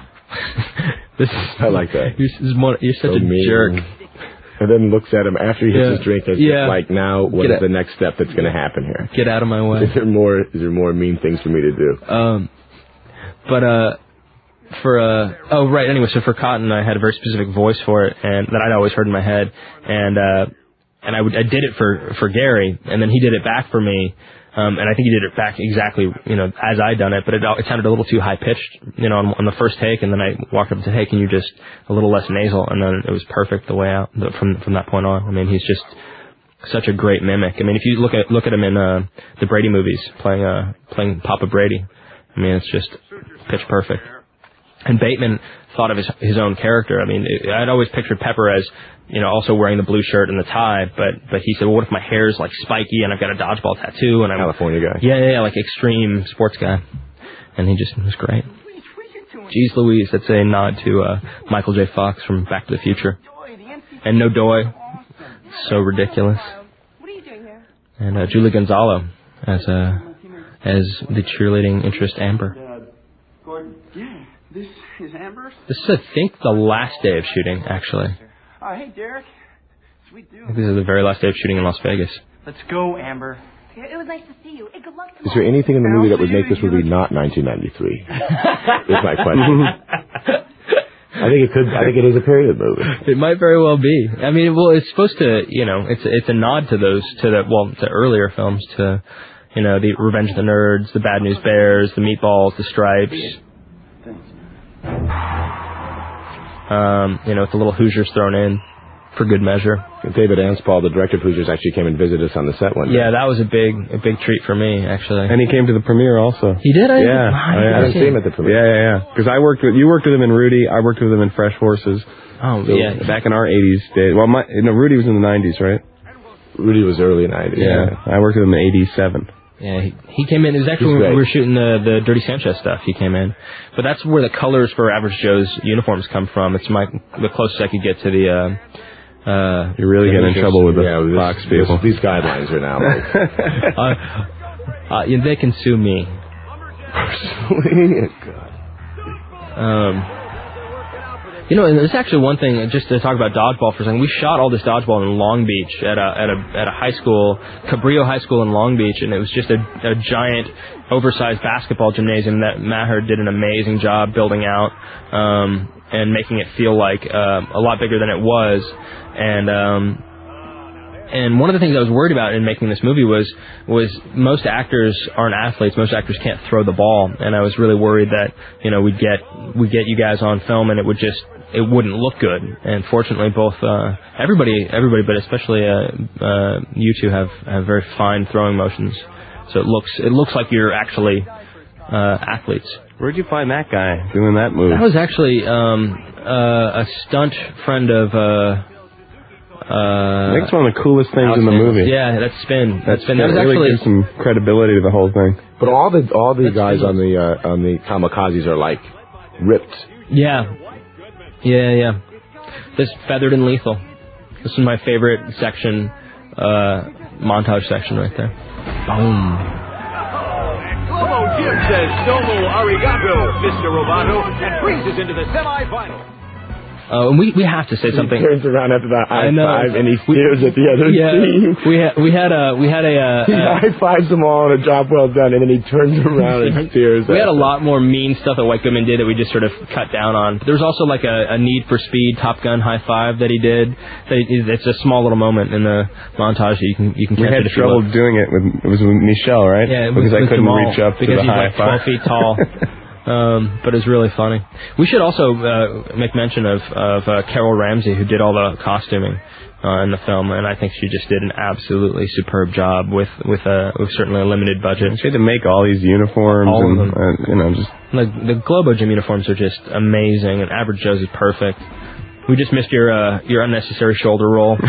S1: this is,
S3: I like that.
S1: You're, this is one, you're such
S3: so
S1: a
S3: mean.
S1: jerk.
S3: And then looks at him after he hits
S1: yeah.
S3: his drink and
S1: yeah.
S3: like, now what
S1: Get
S3: is
S1: out.
S3: the next step that's going to happen here?
S1: Get out of my way.
S3: Is there more? Is there more mean things for me to do?
S1: Um, but uh, for uh, oh right. Anyway, so for Cotton, I had a very specific voice for it, and that I'd always heard in my head, and uh, and I would I did it for for Gary, and then he did it back for me. Um, and I think he did it back exactly, you know, as I done it, but it, it sounded a little too high pitched, you know, on, on the first take. And then I walked up and said, "Hey, can you just a little less nasal?" And then it was perfect the way out from from that point on. I mean, he's just such a great mimic. I mean, if you look at look at him in uh, the Brady movies, playing uh, playing Papa Brady, I mean, it's just pitch perfect. And Bateman thought of his his own character. I mean, it, I'd always pictured Pepper as, you know, also wearing the blue shirt and the tie, but but he said, well, what if my hair's like spiky and I've got a dodgeball tattoo and I'm
S3: California guy.
S1: Yeah, yeah, yeah, like extreme sports guy. And he just was great. Jeez Louise, that's a nod to uh, Michael J. Fox from Back to the Future. And No Doy, so ridiculous. And uh, Julie Gonzalo as uh, as the cheerleading interest Amber.
S4: Yeah, this is Amber.
S1: This is, I think, the last day of shooting, actually.
S4: Oh, hey, Derek. Sweet dude.
S1: I think this is the very last day of shooting in Las Vegas.
S4: Let's go, Amber.
S10: It was nice to see you. Hey, good luck
S3: tomorrow. Is there anything in the movie that would make this movie not nineteen ninety-three? Is my question. I think it could. I think it is a period movie.
S1: It might very well be. I mean, well, it's supposed to, you know, it's it's a nod to those, to the well, to earlier films, to, you know, the Revenge of the Nerds, the Bad News Bears, the Meatballs, the Stripes. Um, you know, with the little Hoosiers thrown in for good measure.
S3: David Anspaugh, the director of Hoosiers, actually came and visited us on the set one day.
S1: Yeah, that was a big a big treat for me, actually.
S2: And he came to the premiere also.
S1: He did? I
S2: yeah.
S1: didn't,
S2: I,
S3: I didn't see him at the premiere.
S2: Yeah, yeah, yeah. Because I worked with, you worked with him in Rudy, I worked with him in Fresh Horses.
S1: Oh,
S2: so
S1: yeah.
S2: Back in our eighties days. Well, my, no, Rudy was in the nineties, right?
S3: Rudy was early nineties.
S2: Yeah. yeah. I worked with him in eighty-seven.
S1: Yeah, he, he came in. It was actually when we were shooting the the Dirty Sanchez stuff. He came in, but that's where the colors for Average Joe's uniforms come from. It's my the closest I could get to the. Uh, uh,
S2: You're really getting in trouble with the
S3: yeah, this,
S2: Fox people.
S3: This, these guidelines are now. Like,
S1: uh, uh, yeah, they can sue me.
S3: Personally, God.
S1: Um, You know, and there's actually one thing, just to talk about dodgeball for a second. We shot all this dodgeball in Long Beach at a at a at a high school, Cabrillo High School in Long Beach, and it was just a, a giant, oversized basketball gymnasium that Maher did an amazing job building out um, and making it feel like uh, a lot bigger than it was. And um, and one of the things I was worried about in making this movie was was most actors aren't athletes. Most actors can't throw the ball, and I was really worried that you know we'd get we'd get you guys on film and it would just it wouldn't look good. And fortunately, both uh, everybody everybody, but especially uh, uh, you two have, have very fine throwing motions, so it looks it looks like you're actually uh, athletes.
S2: Where'd you find that guy doing that move?
S1: That was actually um, uh, a stunt friend of. Uh, Uh,
S2: I think it's one of the coolest things in the movie.
S1: Yeah, that's Spin. That's Spin.
S2: That,
S1: that was
S2: really
S1: actually
S2: gives some credibility to the whole thing.
S3: But all the all the guys on the uh, on the kamikazes are like ripped.
S1: Yeah, yeah, yeah. This Feathered and Lethal. This is my favorite section, uh, montage section right there. Boom.
S13: Globo Jim says domo arigato, Mister Roboto, and brings us into the semifinals.
S1: Uh, and we we have to say something.
S3: He turns around after that high
S1: I know.
S3: five and he stares at the other
S1: yeah,
S3: team.
S1: we had we had a we had a uh,
S3: he
S1: uh,
S3: high fives them all and a job well done, and then he turns around and stares.
S1: We
S3: at
S1: had a
S3: them.
S1: lot more mean stuff that White Goodman did that we just sort of cut down on. There was also like a, a Need for Speed Top Gun high five that he did. It's a small little moment in the montage that you can you can.
S2: We had trouble doing it with it was with Michelle, right?
S1: Yeah,
S2: because
S1: with,
S2: I couldn't
S1: Jamal,
S2: reach up to
S1: because
S2: the
S1: he's
S2: high
S1: like
S2: five.
S1: twelve feet tall. Um, but it's really funny. We should also uh, make mention of, of uh, Carol Ramsey, who did all the costuming uh, in the film, and I think she just did an absolutely superb job with with, a, with certainly a limited budget.
S2: She had to make all these uniforms,
S1: all
S2: and
S1: of them.
S2: Uh, you know, just
S1: the, the Globo Gym uniforms are just amazing, and Average Joe's is perfect. We just missed your uh, your unnecessary shoulder roll,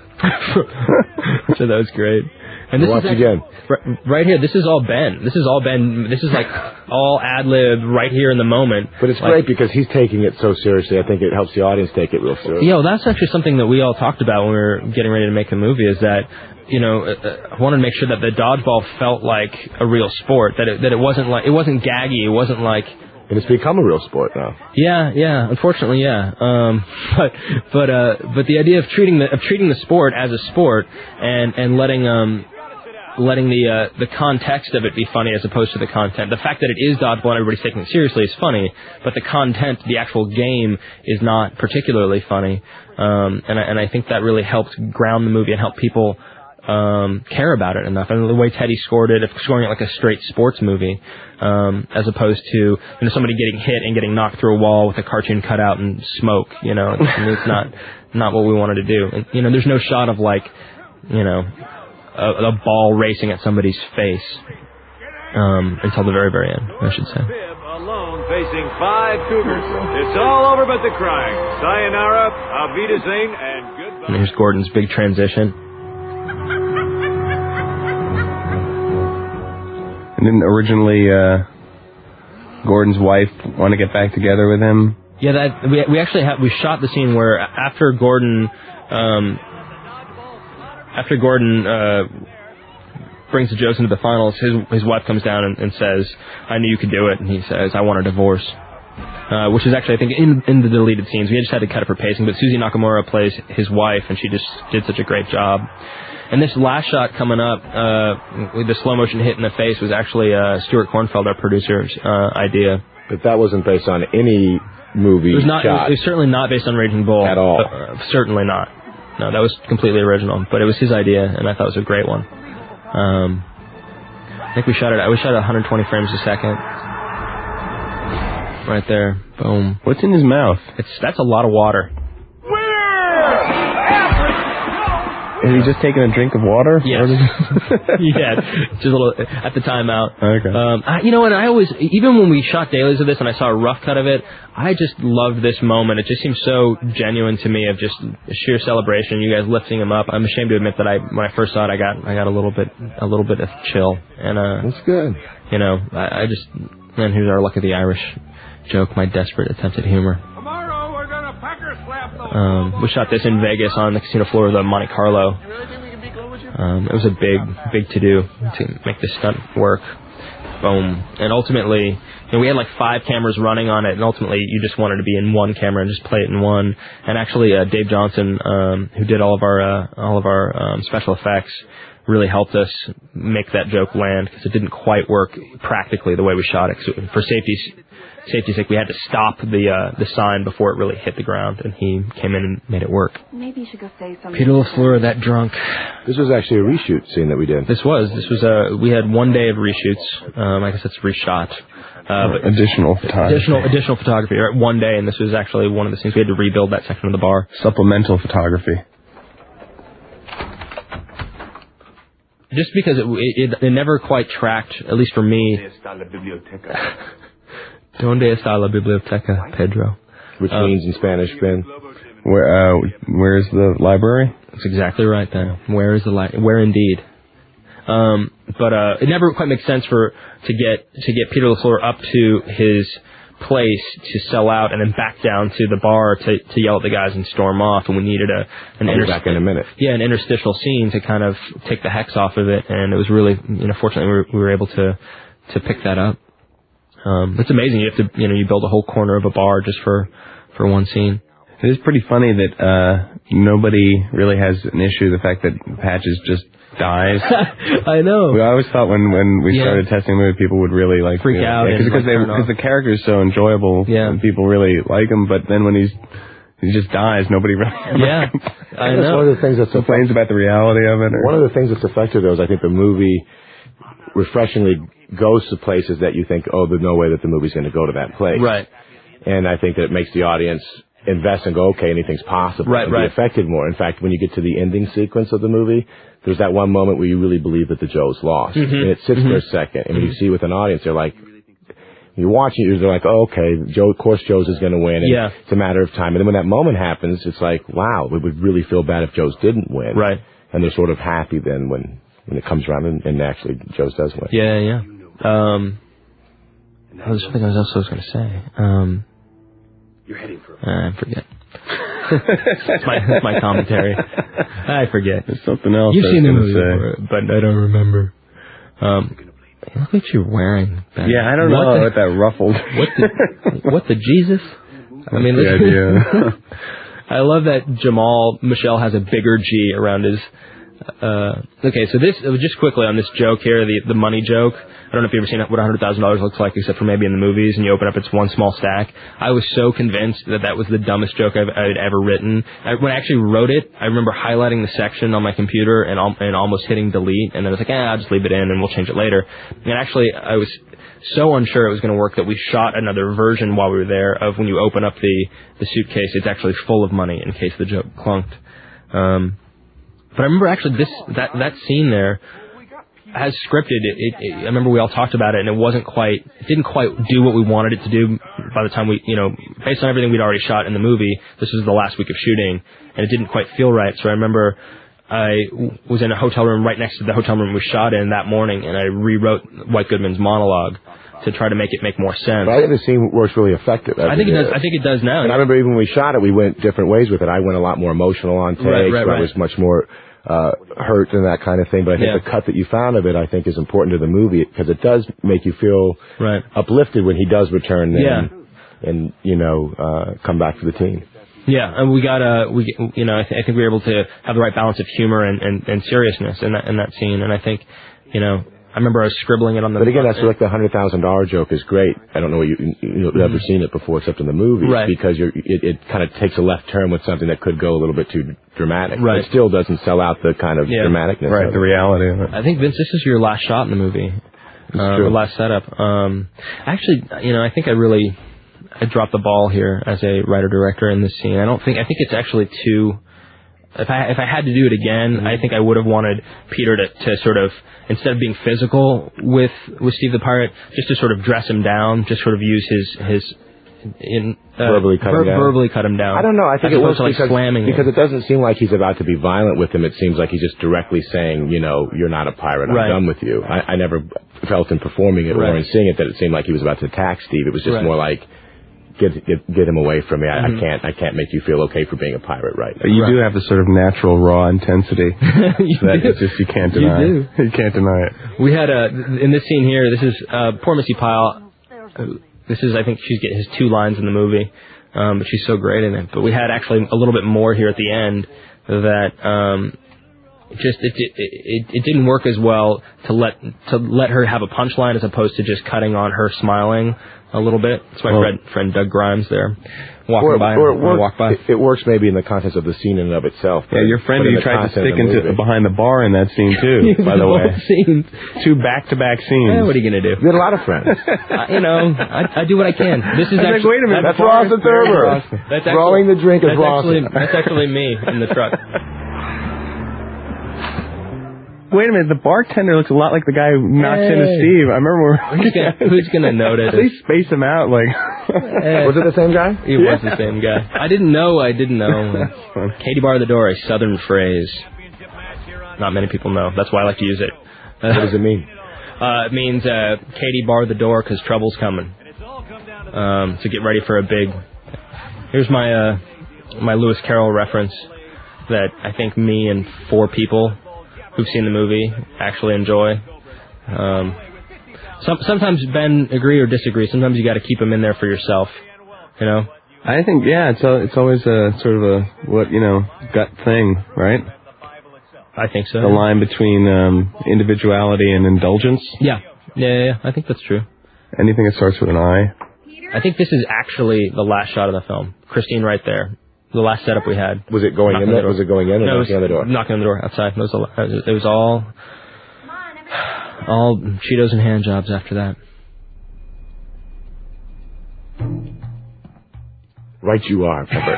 S1: so that was great. And this
S3: Once
S1: is actually,
S3: again,
S1: right, right here, this is all Ben. This is all Ben. This is like all ad lib right here in the moment.
S3: But it's
S1: like,
S3: great because he's taking it so seriously. I think it helps the audience take it real seriously.
S1: You know, that's actually something that we all talked about when we were getting ready to make the movie. Is that you know, uh, I wanted to make sure that the dodgeball felt like a real sport. That it that it wasn't like it wasn't gaggy. It wasn't like.
S3: And it's become a real sport now.
S1: Yeah, yeah. Unfortunately, yeah. Um, but but uh, but the idea of treating the of treating the sport as a sport and and letting um. letting the uh, the context of it be funny as opposed to the content. The fact that it is dodgeball and everybody's taking it seriously is funny, but the content, the actual game, is not particularly funny. Um, and, I, and I think that really helped ground the movie and help people um, care about it enough. And the way Teddy scored it, scoring it like a straight sports movie, um, as opposed to you know somebody getting hit and getting knocked through a wall with a cartoon cutout and smoke. You know, it's, it's not not what we wanted to do. And, you know, there's no shot of like, you know. A, a ball racing at somebody's face um, until the very, very end, I should say.
S13: Bibb alone facing five Cougars. It's all over but the crying. Sayonara, Auf Wiedersehen, and goodbye.
S1: And here's Gordon's big transition.
S2: And then originally, uh, Gordon's wife want to get back together with him.
S1: Yeah, that we we actually have we shot the scene where after Gordon. Um, After Gordon uh, brings the Joes into the finals, his his wife comes down and, and says, "I knew you could do it." And he says, "I want a divorce," uh, which is actually, I think, in in the deleted scenes. We just had to cut it for pacing. But Susie Nakamura plays his wife, and she just did such a great job. And this last shot coming up, uh, with the slow motion hit in the face, was actually uh, Stuart Kornfeld, our producer's uh, idea.
S3: But that wasn't based on any movie
S1: It was not.
S3: shot
S1: It was certainly not based on Raging Bull
S3: at all.
S1: Uh, certainly not. No, that was completely original, but it was his idea, and I thought it was a great one. Um, I think we shot it. I we shot it one hundred twenty frames a second, right there. Boom.
S2: What's in his mouth?
S1: It's that's a lot of water.
S2: Is he just taking a drink of water?
S1: Yes. Yeah, just a little at the timeout.
S2: Okay.
S1: Um, I, you know, and I always, even when we shot dailies of this and I saw a rough cut of it, I just loved this moment. It just seems so genuine to me of just sheer celebration. You guys lifting him up. I'm ashamed to admit that I, when I first saw it, I got, I got a little bit, a little bit of chill. And uh,
S3: that's good.
S1: You know, I, I just, man, here's our Luck of the Irish joke. My desperate attempt at humor. Um, we shot this in Vegas on the casino floor of the Monte Carlo. Um, it was a big, big to-do to make this stunt work. boom. And ultimately, you know, we had like five cameras running on it, and ultimately you just wanted to be in one camera and just play it in one. And actually, uh, Dave Johnson, um, who did all of our uh, all of our um, special effects, really helped us make that joke land, because it didn't quite work practically the way we shot it. So for safety's safety's sake, we had to stop the uh, the sign before it really hit the ground, and he came in and made it work.
S6: Maybe you should go say something.
S1: Peter LaFleur, that drunk.
S3: This was actually a reshoot scene that we did.
S1: This was. This was a. We had one day of reshoots. Um, I guess it's reshot. Uh, but
S2: additional photography.
S1: Additional additional photography. Right, one day, and this was actually one of the scenes we had to rebuild that section of the bar.
S2: Supplemental photography.
S1: Just because it, it it never quite tracked, at least for me. Donde está la biblioteca, Pedro?
S3: Which
S1: um,
S3: means in Spanish, Ben?
S2: Where uh, where's the library?
S1: That's exactly right, Ben. Where is the li- Where indeed? Um, but uh, it never quite makes sense for to get to get Peter LaFleur up to his place to sell out and then back down to the bar to, to yell at the guys and storm off, and we needed a an
S3: I'll be back in a minute.
S1: Yeah, an interstitial scene to kind of take the hex off of it, and it was really, you know, fortunately we were, we were able to to pick that up. Um, it's amazing. You have to, you know, you build a whole corner of a bar just for for one scene.
S2: It is pretty funny that uh, nobody really has an issue with the fact that Patches just dies.
S1: I know.
S2: We always thought when, when we
S1: yeah.
S2: started testing the movie, people would really like
S1: freak
S2: you know,
S1: out
S2: yeah, because
S1: like,
S2: the character is so enjoyable.
S1: Yeah.
S2: And people really like him, but then when he's he just dies, nobody really.
S1: Yeah, I know.
S3: That's one of the things that's
S2: complains about the reality of it. Or,
S3: one of the things that's effective though is I think the movie refreshingly goes to places that you think, oh, there's no way that the movie's going to go to that place.
S1: Right.
S3: And I think that it makes the audience invest and go, okay, anything's possible.
S1: Right,
S3: and
S1: right.
S3: be affected more. In fact, when you get to the ending sequence of the movie, there's that one moment where you really believe that the Joe's lost.
S1: Mm-hmm.
S3: And it sits
S1: mm-hmm.
S3: for a second. And when you see with an audience, they're like, you're watching it, they're like, oh, okay, Joe, of course Joe's is going to win. And
S1: yeah.
S3: it's a matter of time. And then when that moment happens, it's like, wow, we would really feel bad if Joe's didn't win.
S1: Right.
S3: And they're sort of happy then when, when it comes around and, and actually Joe's does win.
S1: Yeah, yeah. Um, oh, there's something else I was going to say. Um,
S4: You're heading for.
S1: I forget. that's, my, that's my commentary. I forget.
S2: There's something else.
S1: You've
S2: I
S1: seen the
S2: was
S1: movie,
S2: gonna say.
S1: before, but I don't remember. Um, look what you're wearing, Ben.
S2: Yeah, I don't
S1: what
S2: know
S1: the,
S2: what that ruffled.
S1: What the, what the Jesus? I mean,
S2: the idea.
S1: I love that Jamal Michelle has a bigger G around his. Uh, okay, so this just quickly on this joke here, the the money joke. I don't know if you've ever seen what one hundred thousand dollars looks like, except for maybe in the movies, and you open up, it's one small stack. I was so convinced that that was the dumbest joke I've, I'd ever written. I, when I actually wrote it, I remember highlighting the section on my computer and, al- and almost hitting delete, and then I was like, eh, I'll just leave it in and we'll change it later. And actually, I was so unsure it was going to work that we shot another version while we were there of when you open up the, the suitcase, it's actually full of money in case the joke clunked. Um, but I remember actually this that, that scene there, as scripted, it, it, it, I remember we all talked about it, and it wasn't quite, it didn't quite do what we wanted it to do by the time we, you know, based on everything we'd already shot in the movie, this was the last week of shooting, and it didn't quite feel right. So I remember I was in a hotel room right next to the hotel room we shot in that morning, and I rewrote White Goodman's monologue to try to make it make more sense.
S3: But I think the scene works really effective.
S1: I think it does. I think it does now.
S3: And I remember even when we shot it, we went different ways with it. I went a lot more emotional on takes.
S1: Right, right, right.
S3: I was much more uh hurt and that kind of thing. But I think
S1: yeah.
S3: the cut that you found of it, I think, is important to the movie because it does make you feel
S1: right.
S3: uplifted when he does return and,
S1: yeah.
S3: and you know, uh come back for the team.
S1: Yeah, and we got a, we, you know, I, th- I think we were able to have the right balance of humor and, and, and seriousness in that in that scene. And I think, you know, I remember I was scribbling it on the.
S3: But again, that's like the hundred thousand dollar joke is great. I don't know what you you've never mm-hmm. seen it before except in the movie,
S1: right?
S3: Because you're, it, it kind of takes a left turn with something that could go a little bit too dramatic.
S1: Right.
S3: It still doesn't sell out the kind of
S1: yeah.
S3: dramaticness.
S2: Right,
S3: of
S2: the
S3: it.
S2: reality of it.
S1: I think Vince, this is your last shot in the movie.
S3: It's
S1: uh,
S3: true.
S1: The last setup. Um, actually, you know, I think I really I dropped the ball here as a writer director in this scene. I don't think I think it's actually too. If I if I had to do it again, mm-hmm. I think I would have wanted Peter to, to sort of, instead of being physical with with Steve the Pirate, just to sort of dress him down, just sort of use his his in uh,
S3: verbally cut
S1: ver-
S3: him down.
S1: verbally cut him down.
S3: I don't know. I think
S1: as
S3: it was
S1: to like
S3: because,
S1: slamming
S3: because
S1: him.
S3: it doesn't seem like he's about to be violent with him. It seems like he's just directly saying, you know, you're not a pirate. I'm
S1: right.
S3: done with you. I, I never felt in performing it
S1: right.
S3: or in seeing it that it seemed like he was about to attack Steve. It was just
S1: right.
S3: more like, get get get him away from me. I,
S1: Mm-hmm.
S3: I can't I can't make you feel okay for being a pirate right now.
S2: You
S1: Right.
S2: do have the sort of natural raw intensity that it's just you can't deny.
S1: You do.
S2: You can't deny it.
S1: We had a in this scene here. This is uh, poor Missy Pyle. Uh, This is I think she's getting his two lines in the movie, um, but she's so great in it. But we had actually a little bit more here at the end that um, just it, it it it didn't work as well to let to let her have a punchline as opposed to just cutting on her smiling a little bit. It's my
S3: Well,
S1: friend friend Doug Grimes there walking
S3: or,
S1: by.
S3: or it,
S1: and
S3: works,
S1: walk by.
S3: It, it works maybe in the context of the scene in and of itself.
S2: Yeah, your friend
S3: but in
S2: who
S3: the
S2: tried to
S3: content
S2: stick
S3: of the
S2: into
S3: movie.
S2: behind the bar in that scene too. By the way,
S1: Scenes.
S2: two back-to-back scenes.
S1: Yeah, what are you gonna do?
S3: We had a lot of friends.
S1: I, you know, I, I do what I can. This is
S2: I was like,
S1: actually
S2: wait a minute,
S3: That's Ross the Thurber.
S1: That's actually,
S3: Throwing the drink is
S1: that's
S3: Ross.
S1: actually, that's actually me in the truck.
S2: Wait a minute, the bartender looks a lot like the guy who knocks into
S1: Hey.
S2: Steve. I remember.
S1: Who's gonna, who's gonna notice?
S2: At least space him out, like.
S3: Was it the same guy?
S1: It was the same guy. I didn't know. I didn't know.
S2: That's fun.
S1: Katie bar the door, a Southern phrase. Not many people know. That's why I like to use it.
S3: What does it mean?
S1: Uh, it means uh, Katie bar the door because trouble's coming. Um, so get ready for a big. Here's my uh, my Lewis Carroll reference that I think me and four people who've seen the movie actually enjoy. Um, some, sometimes Ben agree or disagree. Sometimes you got to keep them in there for yourself. You know.
S2: I think yeah, it's al- it's always a sort of a what you know gut thing, right?
S1: I think so.
S2: The line between um, individuality and indulgence.
S1: Yeah. yeah, yeah, yeah. I think that's true.
S2: Anything that starts with an I.
S1: I think this is actually the last shot of the film. Christine right there. The last setup we had.
S3: Was it going
S1: Knocking
S3: in
S1: on the
S3: there? Was
S1: door.
S3: it going in or
S1: No, it was
S3: knocking on the door?
S1: Knocking on the door outside. It was, a, it was all all Cheetos and hand jobs after that.
S3: Right you are, Pepper.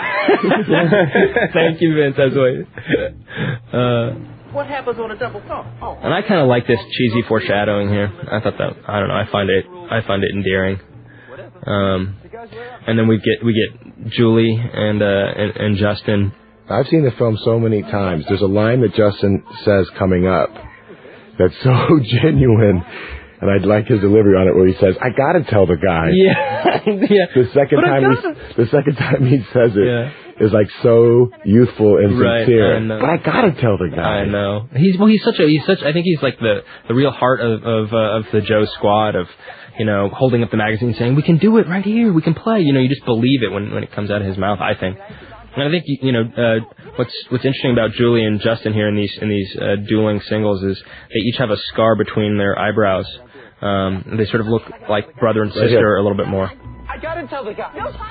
S1: Thank you, Vince. That's why. Uh,
S13: What happens on a double thumb? Oh.
S1: and I kind of like this cheesy foreshadowing here. I thought that I don't know. I find it I find it endearing. Um, and then we get we get Julie and uh and, and Justin.
S3: I've seen the film so many times. There's a line that Justin says coming up that's so genuine, and I'd like his delivery on it where he says, "I gotta tell the guy."
S1: Yeah, yeah.
S3: The second
S1: But I
S3: time
S1: gotta-
S3: he, the second time he says it
S1: Yeah.
S3: is like so youthful and
S1: Right,
S3: sincere.
S1: I know.
S3: But I gotta tell the guy.
S1: I know. He's well. He's such a. He's such. I think he's like the the real heart of of uh, of the Joe Squad of, you know, holding up the magazine saying we can do it right here. We can play. You know, you just believe it when when it comes out of his mouth. I think. And I think you, you know uh, what's what's interesting about Julie and Justin here in these in these uh, dueling singles is they each have a scar between their eyebrows. Um, they sort of look like brother and
S3: Right
S1: sister
S3: here.
S1: a little bit more.
S13: I gotta tell the guy.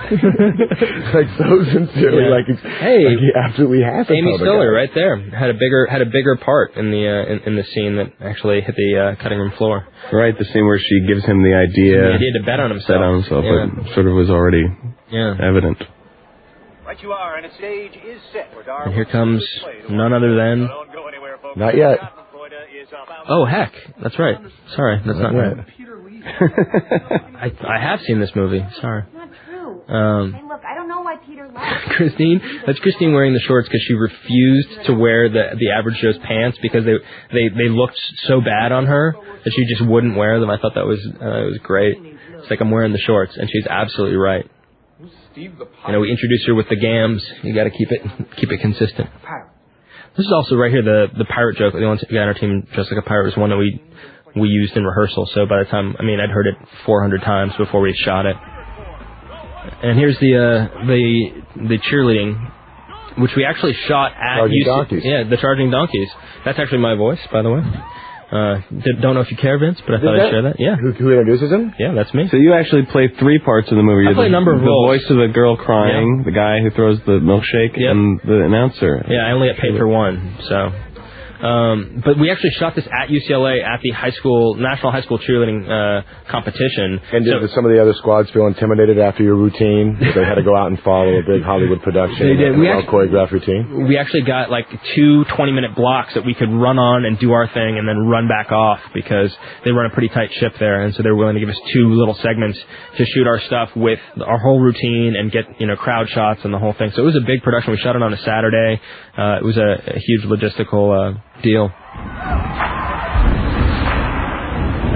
S3: Like so sincerely,
S1: Yeah.
S3: like, it's,
S1: Hey,
S3: like he absolutely has to
S1: Amy
S3: tell the
S1: Stiller,
S3: guy.
S1: right there, had a bigger had a bigger part in the uh, in, in the scene that actually hit the uh, cutting room floor.
S2: Right, the scene where she gives him the idea.
S1: The idea to bet on himself.
S2: Bet on himself,
S1: Yeah.
S2: but sort of was already
S1: Yeah.
S2: evident.
S13: Right you are, and the stage is set for Darwin.
S1: And here comes none other than.
S3: Not yet.
S1: Oh heck, that's right. Sorry, that's not
S3: Not
S1: right. I I have seen this movie. Sorry.
S6: Not true.
S1: Um,
S6: Hey, look, I don't know why Peter left.
S1: Christine, that's Christine wearing the shorts because she refused to wear the the average Joe's pants because they they they looked so bad on her that she just wouldn't wear them. I thought that was uh, it was great. It's like I'm wearing the shorts, and she's absolutely right.
S12: Steve the
S1: You know, we introduced her with the gams. You got to keep it keep it consistent. This is also right here the the pirate joke. The only guy on our team dressed like a pirate was one that we we used in rehearsal. So by the time, I mean, I'd heard it four hundred times before we shot it. And here's the uh, the the cheerleading, which we actually shot at
S3: Charging
S1: U C
S3: Donkeys.
S1: Yeah, the Charging Donkeys. That's actually my voice, by the way. Uh, did, don't know if you care, Vince, but I
S3: Did
S1: thought
S3: that?
S1: I'd share that. Yeah.
S3: Who, who introduces him?
S1: Yeah, that's me.
S2: So you actually play three parts in the movie.
S1: I
S2: You're
S1: play
S2: the,
S1: a number of
S2: the
S1: roles.
S2: voice of the girl crying, the guy who throws the milkshake,
S1: Yep.
S2: and the announcer.
S1: Yeah, I only get paid for one, so. Um, but we actually shot this at U C L A at the high school, National High School Cheerleading uh, competition.
S3: And did
S1: So-
S3: some of the other squads feel intimidated after your routine? That they had to go out and follow a big Hollywood production
S1: They did.
S3: and
S1: We
S3: a
S1: actually-
S3: well-choreographed routine?
S1: we actually got like two twenty-minute blocks that we could run on and do our thing and then run back off because they run a pretty tight ship there, and so they were willing to give us two little segments to shoot our stuff with our whole routine and get, you know, crowd shots and the whole thing. So it was a big production. We shot it on a Saturday. Uh, it was a, a huge logistical uh, deal.
S13: And here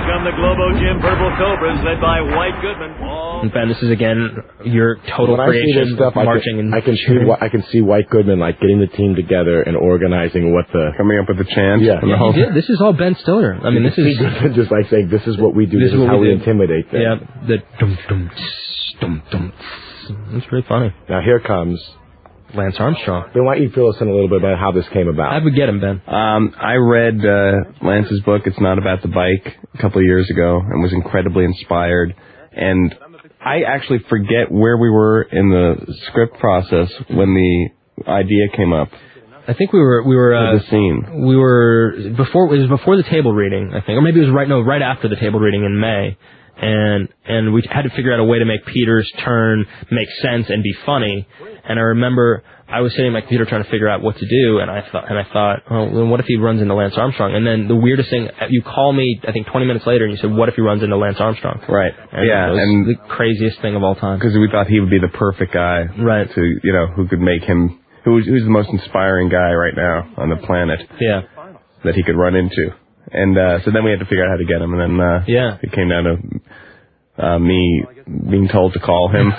S13: come the Globo Gym Purple Cobras, led by White Goodman.
S1: And Ben, this is again your total
S3: when I see
S1: creation,
S3: this stuff,
S1: marching
S3: I can,
S1: and
S3: I can see I can see White Goodman like getting the team together and organizing what the
S2: coming up with the chant.
S3: Yeah,
S1: yeah he did. This is all Ben Stiller. I mean, this is
S3: just like saying this is what we do.
S1: This,
S3: This,
S1: is
S3: is how
S1: we
S3: we
S1: do.
S3: intimidate them.
S1: Yeah, the dum dum dum dum. It's really funny.
S3: Now here comes
S1: Lance Armstrong.
S3: Then why don't you fill us in a little bit about how this came about?
S1: I would get him, Ben.
S2: Um, I read uh, Lance's book, It's Not About the Bike, a couple of years ago, and was incredibly inspired. And I actually forget where we were in the script process when the idea came up.
S1: I think we were we were uh,
S2: the scene.
S1: We were before it was before the table reading, I think, or maybe it was right no right after the table reading in May. And and we had to figure out a way to make Peter's turn make sense and be funny. And I remember I was sitting at my computer trying to figure out what to do, and I thought and I thought, oh, well, what if he runs into Lance Armstrong? And then the weirdest thing, you call me, I think twenty minutes later, and you said, what if he runs into Lance Armstrong?
S2: Right.
S1: And
S2: yeah.
S1: it was
S2: and
S1: the craziest thing of all time.
S2: Because we thought he would be the perfect guy,
S1: right?
S2: To you know, who could make him, who's who's the most inspiring guy right now on the planet?
S1: Yeah.
S2: That he could run into. And uh, so then we had to figure out how to get him, and then uh,
S1: yeah,
S2: it came down to. Uh, me being told to call him.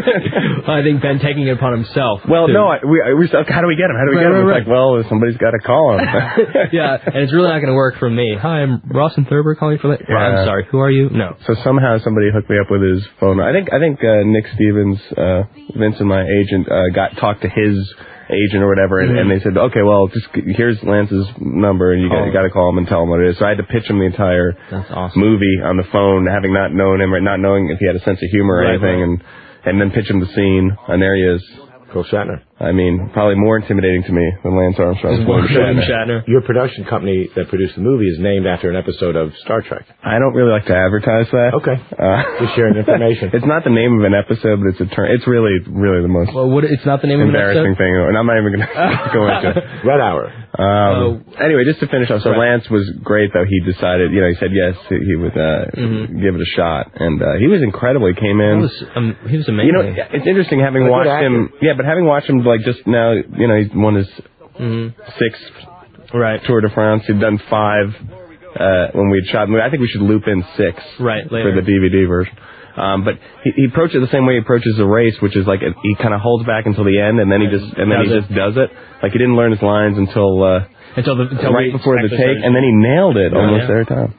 S1: I think Ben taking it upon himself.
S2: Well,
S1: to,
S2: no, I, we, I, we said, how do we get him? How do we
S1: right,
S2: get him?
S1: Right,
S2: it's right. like, well, somebody's got to call him.
S1: Yeah, and it's really not going to work from me. Hi, I'm Rawson Thurber calling for that.
S2: Yeah.
S1: I'm sorry, who are you? No.
S2: So somehow somebody hooked me up with his phone. I think I think uh, Nick Stevens, uh, Vince and my agent, uh, got talked to his agent or whatever, and,
S1: mm-hmm.
S2: and they said, okay, well, just here's Lance's number, and you got, you got to call him and tell him what it is. So I had to pitch him the entire
S1: That's awesome.
S2: movie on the phone, having not known him, or not knowing if he had a sense of humor or
S1: right,
S2: anything,
S1: right.
S2: and and then pitch him the scene. And there he is.
S3: Phil Shatner.
S2: I mean, probably more intimidating to me than Lance Armstrong.
S1: William Shatner. Shatner.
S3: Your production company that produced the movie is named after an episode of Star Trek.
S2: I don't really like to advertise that.
S3: Okay.
S2: Uh,
S3: Just sharing information.
S2: It's not the name of an episode, but it's a term. It's really, really the most
S1: well, what, it's not the name of an
S2: embarrassing
S1: episode?
S2: thing. And I'm not even going to go into it.
S3: Red Hour.
S2: Um, uh, anyway, just to finish off, so
S1: right.
S2: Lance was great, though. He decided, you know, he said yes, he, he would uh,
S1: mm-hmm.
S2: give it a shot. And uh, he was incredible. He came in.
S1: He was, um, he was amazing.
S2: You know, it's interesting having watched him. Yeah, but having watched him, like, just now, you know, he's won his
S1: mm-hmm.
S2: sixth
S1: right.
S2: Tour de France. He'd done five uh, when we'd shot. I think we should loop in six
S1: right, later.
S2: for the D V D version. Um, but he, he approached it the same way he approaches a race, which is like a, he kind of holds back until the end, and then he just and then
S1: does
S2: he
S1: it.
S2: just does it. Like he didn't learn his lines until uh,
S1: until, the, until
S2: right before the take,
S1: started.
S2: and then he nailed it
S1: oh,
S2: almost
S1: yeah.
S2: every time.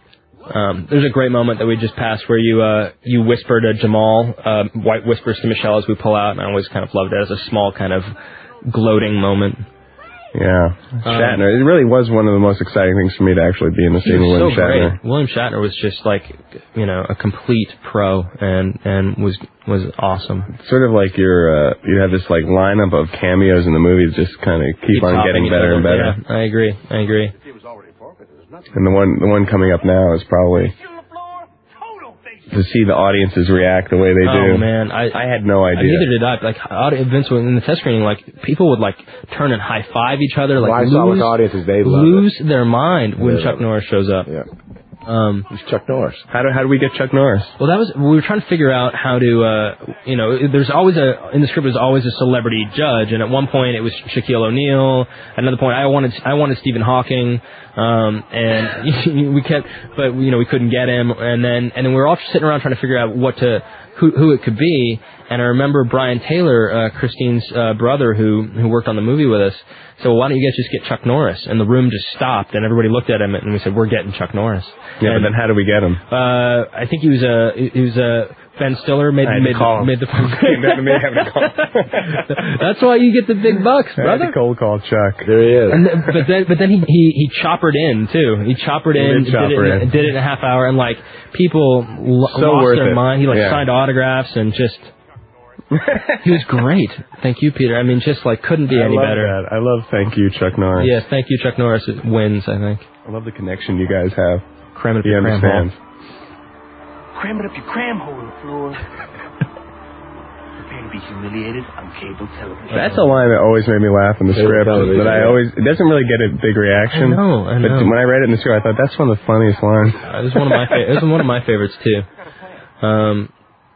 S1: Um, there's a great moment that we just passed where you uh, you whisper to Jamal, uh, White whispers to Michelle as we pull out, and I always kind of loved it as a small kind of gloating moment.
S2: Yeah, Shatner. Um, it really was one of the most exciting things for me to actually be in the scene with William
S1: so
S2: Shatner.
S1: Great. William Shatner was just like, you know, a complete pro, and and was was awesome.
S2: Sort of like your uh, you have this like lineup of cameos in the movies, just kind of keep, keep on getting better and better.
S1: Yeah, I agree. I agree.
S2: And the one the one coming up now is probably to see the audiences react the way they
S1: oh,
S2: do.
S1: Oh man, I
S2: I had no idea.
S1: Neither did I. Like Vince in the test screening, like people would like turn and high five each other, like
S3: well, I
S1: lose,
S3: saw with audiences, they
S1: lose
S3: it.
S1: their mind when
S3: they
S1: Chuck Norris shows up.
S3: Yeah.
S1: Um,
S3: Who's Chuck Norris?
S2: How do how do we get Chuck Norris?
S1: Well, that was we were trying to figure out how to, uh, you know, there's always a in the script there's always a celebrity judge, and at one point it was Shaquille O'Neal. At another point, I wanted I wanted Stephen Hawking, um, and we kept, but you know, we couldn't get him, and then and then we were all sitting around trying to figure out what to who who it could be. And I remember Brian Taylor, uh, Christine's uh, brother, who who worked on the movie with us. So well, why don't you guys just get Chuck Norris? And the room just stopped, and everybody looked at him, and we said, "We're getting Chuck Norris."
S2: Yeah,
S1: and,
S2: but then how do we get him?
S1: Uh, I think he was a he was a Ben Stiller made
S2: I had
S1: made,
S2: to call
S1: the,
S2: him.
S1: made the phone.
S2: Came down to me having to call.
S1: That's why you get the big bucks, brother.
S2: I had to cold call Chuck.
S3: There he is.
S1: And th- but then but then he he he choppered in too. He choppered
S2: He
S1: in,
S2: did
S1: did,
S2: chopper
S1: it in,
S2: in.
S1: did it in a half hour, and like people lo-
S2: So
S1: lost
S2: worth
S1: their
S2: it.
S1: mind. He like
S2: Yeah.
S1: signed autographs and just. He was great. Thank you, Peter. I mean, just like couldn't be
S2: I
S1: any
S2: love
S1: better.
S2: That. I love thank you, Chuck Norris.
S1: Yes, thank you, Chuck Norris. It wins, I think.
S2: I love the connection you guys have.
S1: Cram it up
S2: He
S1: your cram
S2: understands.
S1: hole.
S14: Cram it up your cram hole, LaFleur. Prepare to be humiliated on cable television.
S2: That's a line that always made me laugh in the
S3: Cable
S2: script.
S3: television,
S2: That I
S3: yeah.
S2: always it doesn't really get a big reaction.
S1: I know, I know.
S2: But when I read it in the script, I thought that's one of the funniest lines.
S1: Uh, it was one of my fa- it was one of my favorites too. Um,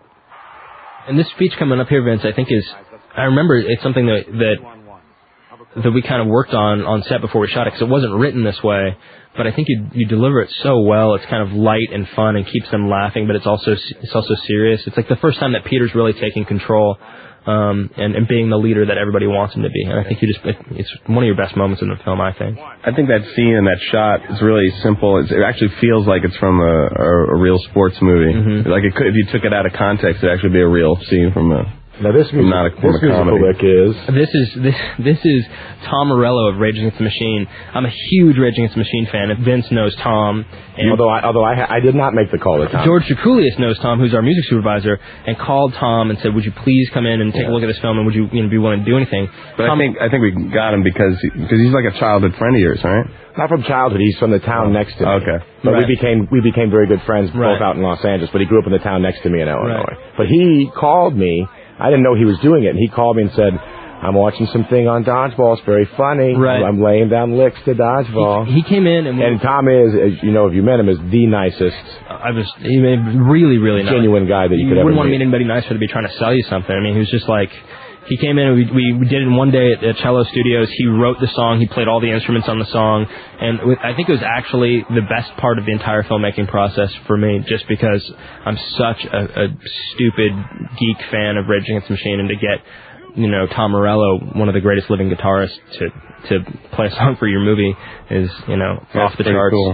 S1: and this speech coming up here, Vince, I think is I remember it's something that that that we kind of worked on on set before we shot it, because it wasn't written this way. But I think you you deliver it so well. It's kind of light and fun and keeps them laughing, but it's also it's also serious. It's like the first time that Peter's really taking control um, and, and being the leader that everybody wants him to be. And I think you just it's one of your best moments in the film, I think.
S2: I think that scene and that shot is really simple. It's, it actually feels like it's from a, a, a real sports movie. Mm-hmm. Like it could, if you took it out of context, it'd actually be a real scene from a.
S3: Now this, music,
S2: not a,
S3: this
S2: a
S3: musical lick is...
S1: This is this this is Tom Morello of Rage Against the Machine. I'm a huge Rage Against the Machine fan. Vince knows Tom. And
S3: although I, although I, I did not make the call to Tom.
S1: George Drakoulias knows Tom, who's our music supervisor, and called Tom and said, would you please come in and take yeah. a look at this film, and would you, you know, be willing to do anything?
S2: But
S1: Tom,
S2: I think I think we got him because he, because he's like a childhood friend of yours, right?
S3: Not from childhood. He's from the town oh. next to me.
S2: Okay.
S3: But
S1: right.
S3: we became we became very good friends
S1: right.
S3: both out in Los Angeles, but he grew up in the town next to me in Illinois.
S1: Right.
S3: But he called me. I didn't know he was doing it, and he called me and said, I'm watching something on Dodgeball. It's very funny.
S1: Right.
S3: I'm laying down licks to Dodgeball.
S1: He, he came in, and, we,
S3: and Tom is, as you know, if you met him, is the nicest.
S1: I was he really, really nice.
S3: Genuine guy that you,
S1: you
S3: could ever meet.
S1: You wouldn't want to meet anybody nicer to be trying to sell you something. I mean, he was just like... He came in, and we, we did it in one day at, at Cello Studios. He wrote the song. He played all the instruments on the song. And with, I think it was actually the best part of the entire filmmaking process for me, just because I'm such a, a stupid geek fan of Rage Against the Machine. And to get, you know, Tom Morello, one of the greatest living guitarists, to, to play a song for your movie is, you know,
S2: That's
S1: off the charts.
S2: Cool.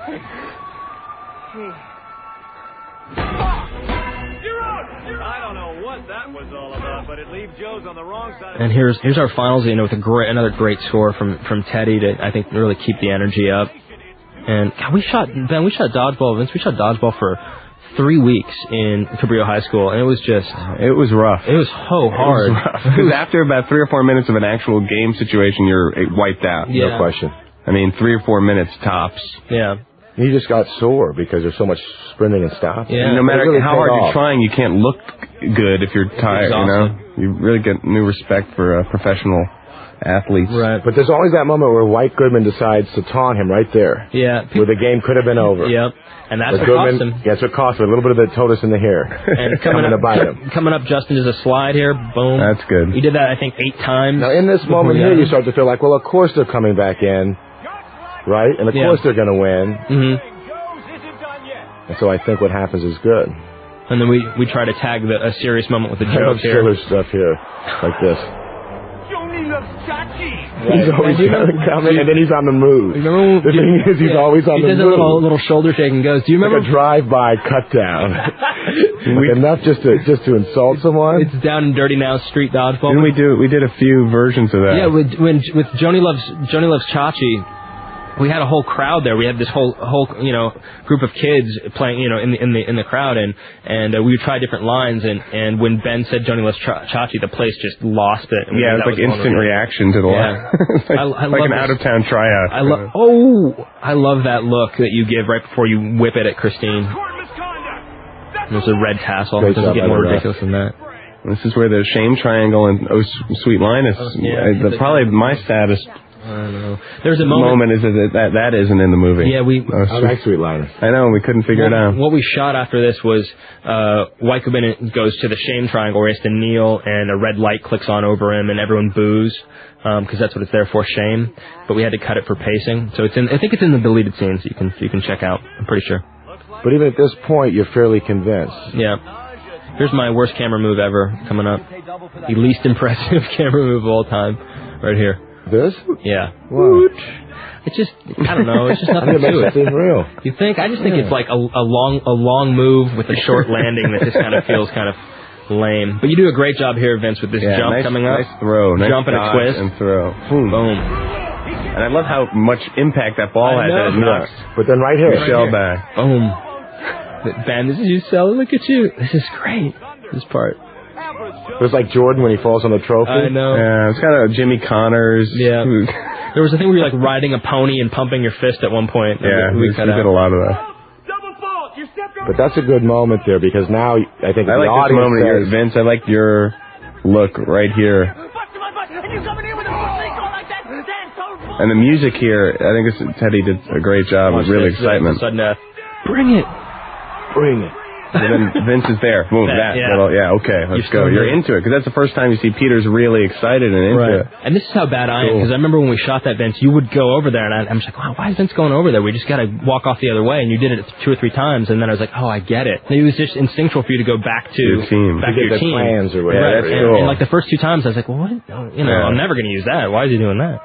S1: And here's here's our finals, you know, with a great another great score from from Teddy to I think really keep the energy up. And God, we shot Ben, we shot Dodgeball, Vince. We shot Dodgeball for three weeks in Cabrillo High School, and it was just
S2: it was rough.
S1: It was so hard.
S2: Because after about three or four minutes of an actual game situation, you're wiped out.
S1: Yeah.
S3: No question.
S2: I mean, three or four minutes tops.
S1: Yeah.
S3: He just got sore because there's so much sprinting and stopping.
S2: Yeah. No matter
S3: really
S2: how hard
S3: off.
S2: you're trying, you can't look good if you're tired. You know, you really get new respect for uh, professional athletes.
S1: Right.
S3: But there's always that moment where White Goodman decides to taunt him right there.
S1: Yeah.
S3: Where the game could have been over.
S1: Yep. And that's
S3: but
S1: what
S3: Goodman,
S1: cost him.
S3: Yeah, that's what cost him. A little bit of the Totus in the hair.
S1: And coming up,
S3: to bite him.
S1: coming up, Justin does a slide here. Boom.
S2: That's good.
S1: He did that, I think, eight times.
S3: Now, in this moment here, you start to feel like, well, of course they're coming back in. Right? And of
S1: yeah.
S3: course they're going to win.
S1: Mm-hmm.
S3: And so I think what happens is good.
S1: And then we, we try to tag the, a serious moment with a
S3: I
S1: joke
S3: love
S1: here.
S3: Siller's stuff here, like this.
S13: Johnny loves Chachi.
S3: He's always coming, and then he's on the move.
S1: Remember,
S3: the thing is, he's
S1: yeah,
S3: always on
S1: he
S3: the
S1: move. He does
S3: move.
S1: a little, little shoulder shake and goes, do you remember?
S3: Like a drive-by cut down. like enough just to just to insult someone.
S1: It's down in Dirty Now Street Dodgeball.
S2: Didn't we do? We did a few versions of that.
S1: Yeah, with when with Joni loves Joni loves Chachi. We had a whole crowd there. We had this whole whole you know group of kids playing you know in the in the in the crowd, and and uh, we would try different lines. And, and when Ben said Joni loves Chachi, the place just lost it. And
S2: yeah, it was like instant reaction to the
S1: yeah.
S2: line. like,
S1: I, I
S2: like an
S1: this.
S2: out of town tryout.
S1: I love oh I love that look that you give right before you whip it at Christine. There's a red tassel. It doesn't get more ridiculous than that.
S2: This is where the shame triangle and oh sweet Linus.
S1: Oh, yeah,
S2: uh, the, probably my saddest.
S1: I don't know. There's a moment.
S2: moment is that, that that isn't in the movie.
S1: Yeah, we.
S2: Oh,
S3: I like Sweet Linus.
S2: I know we couldn't figure
S1: what,
S2: it out.
S1: What we shot after this was uh, White Goodman goes to the shame triangle where he has to kneel, and a red light clicks on over him, and everyone boos because um, that's what it's there for, shame. But we had to cut it for pacing, so it's in. I think it's in the deleted scenes. You can you can check out. I'm pretty sure.
S3: But even at this point, you're fairly convinced.
S1: Yeah. Here's my worst camera move ever coming up. The least impressive camera move of all time, right here.
S3: This?
S1: Yeah.
S3: Wow.
S1: It's just, I don't know, it's just nothing
S3: it makes
S1: to
S3: it seem real.
S1: You think? I just think
S3: yeah.
S1: it's like a, a long a long move with a short landing that just kind of feels kind of lame. But you do a great job here, Vince, with this
S2: yeah,
S1: jump
S2: nice,
S1: coming up.
S2: Nice throw. Nice
S1: jump and a twist.
S2: And throw.
S1: Boom. Boom.
S2: And I love how much impact that ball
S1: I
S2: had. That it knocks.
S3: But then right here.
S2: Michelle
S1: right
S2: back.
S1: Boom. Ben, this is you, Sally. Look at you. This is great. This part.
S3: It was like Jordan when he falls on the trophy.
S1: I know.
S2: Yeah, it's kind of Jimmy Connors.
S1: Yeah. There was a thing where you're like riding a pony and pumping your fist at one point.
S2: Yeah, we, we, we did a lot of that.
S3: But that's a good moment there because now I think
S2: I
S3: the
S2: like
S3: audience
S2: this moment,
S3: says,
S2: here, Vince. I like your look right here. And the music here, I think this, Teddy did a great job. It was really excitement.
S1: Sudden death. Bring it.
S3: Bring it.
S2: And then Vince is there. Boom, that,
S1: That, yeah.
S2: little, yeah, okay, let's
S1: You're
S2: go.
S1: still
S2: You're
S1: here.
S2: into it, because that's the first time you see Peter's really excited and into
S1: Right.
S2: it.
S1: And this is how bad I am,
S2: Cool.
S1: because I remember when we shot that, Vince, you would go over there, and I, I'm just like, wow, why is Vince going over there? We just got to walk off the other way, and you did it two or three times, and then I was like, oh, I get it. Maybe it was just instinctual for you to go back to
S2: Your team.
S1: back
S3: To
S1: to
S3: get
S1: your
S3: the
S1: team.
S3: plans or
S1: Right.
S3: whatever.
S2: Yeah, that's
S1: and,
S2: cool.
S1: and like the first two times, I was like, well, what? You know,
S2: Yeah.
S1: I'm never going to use that. Why is he doing that?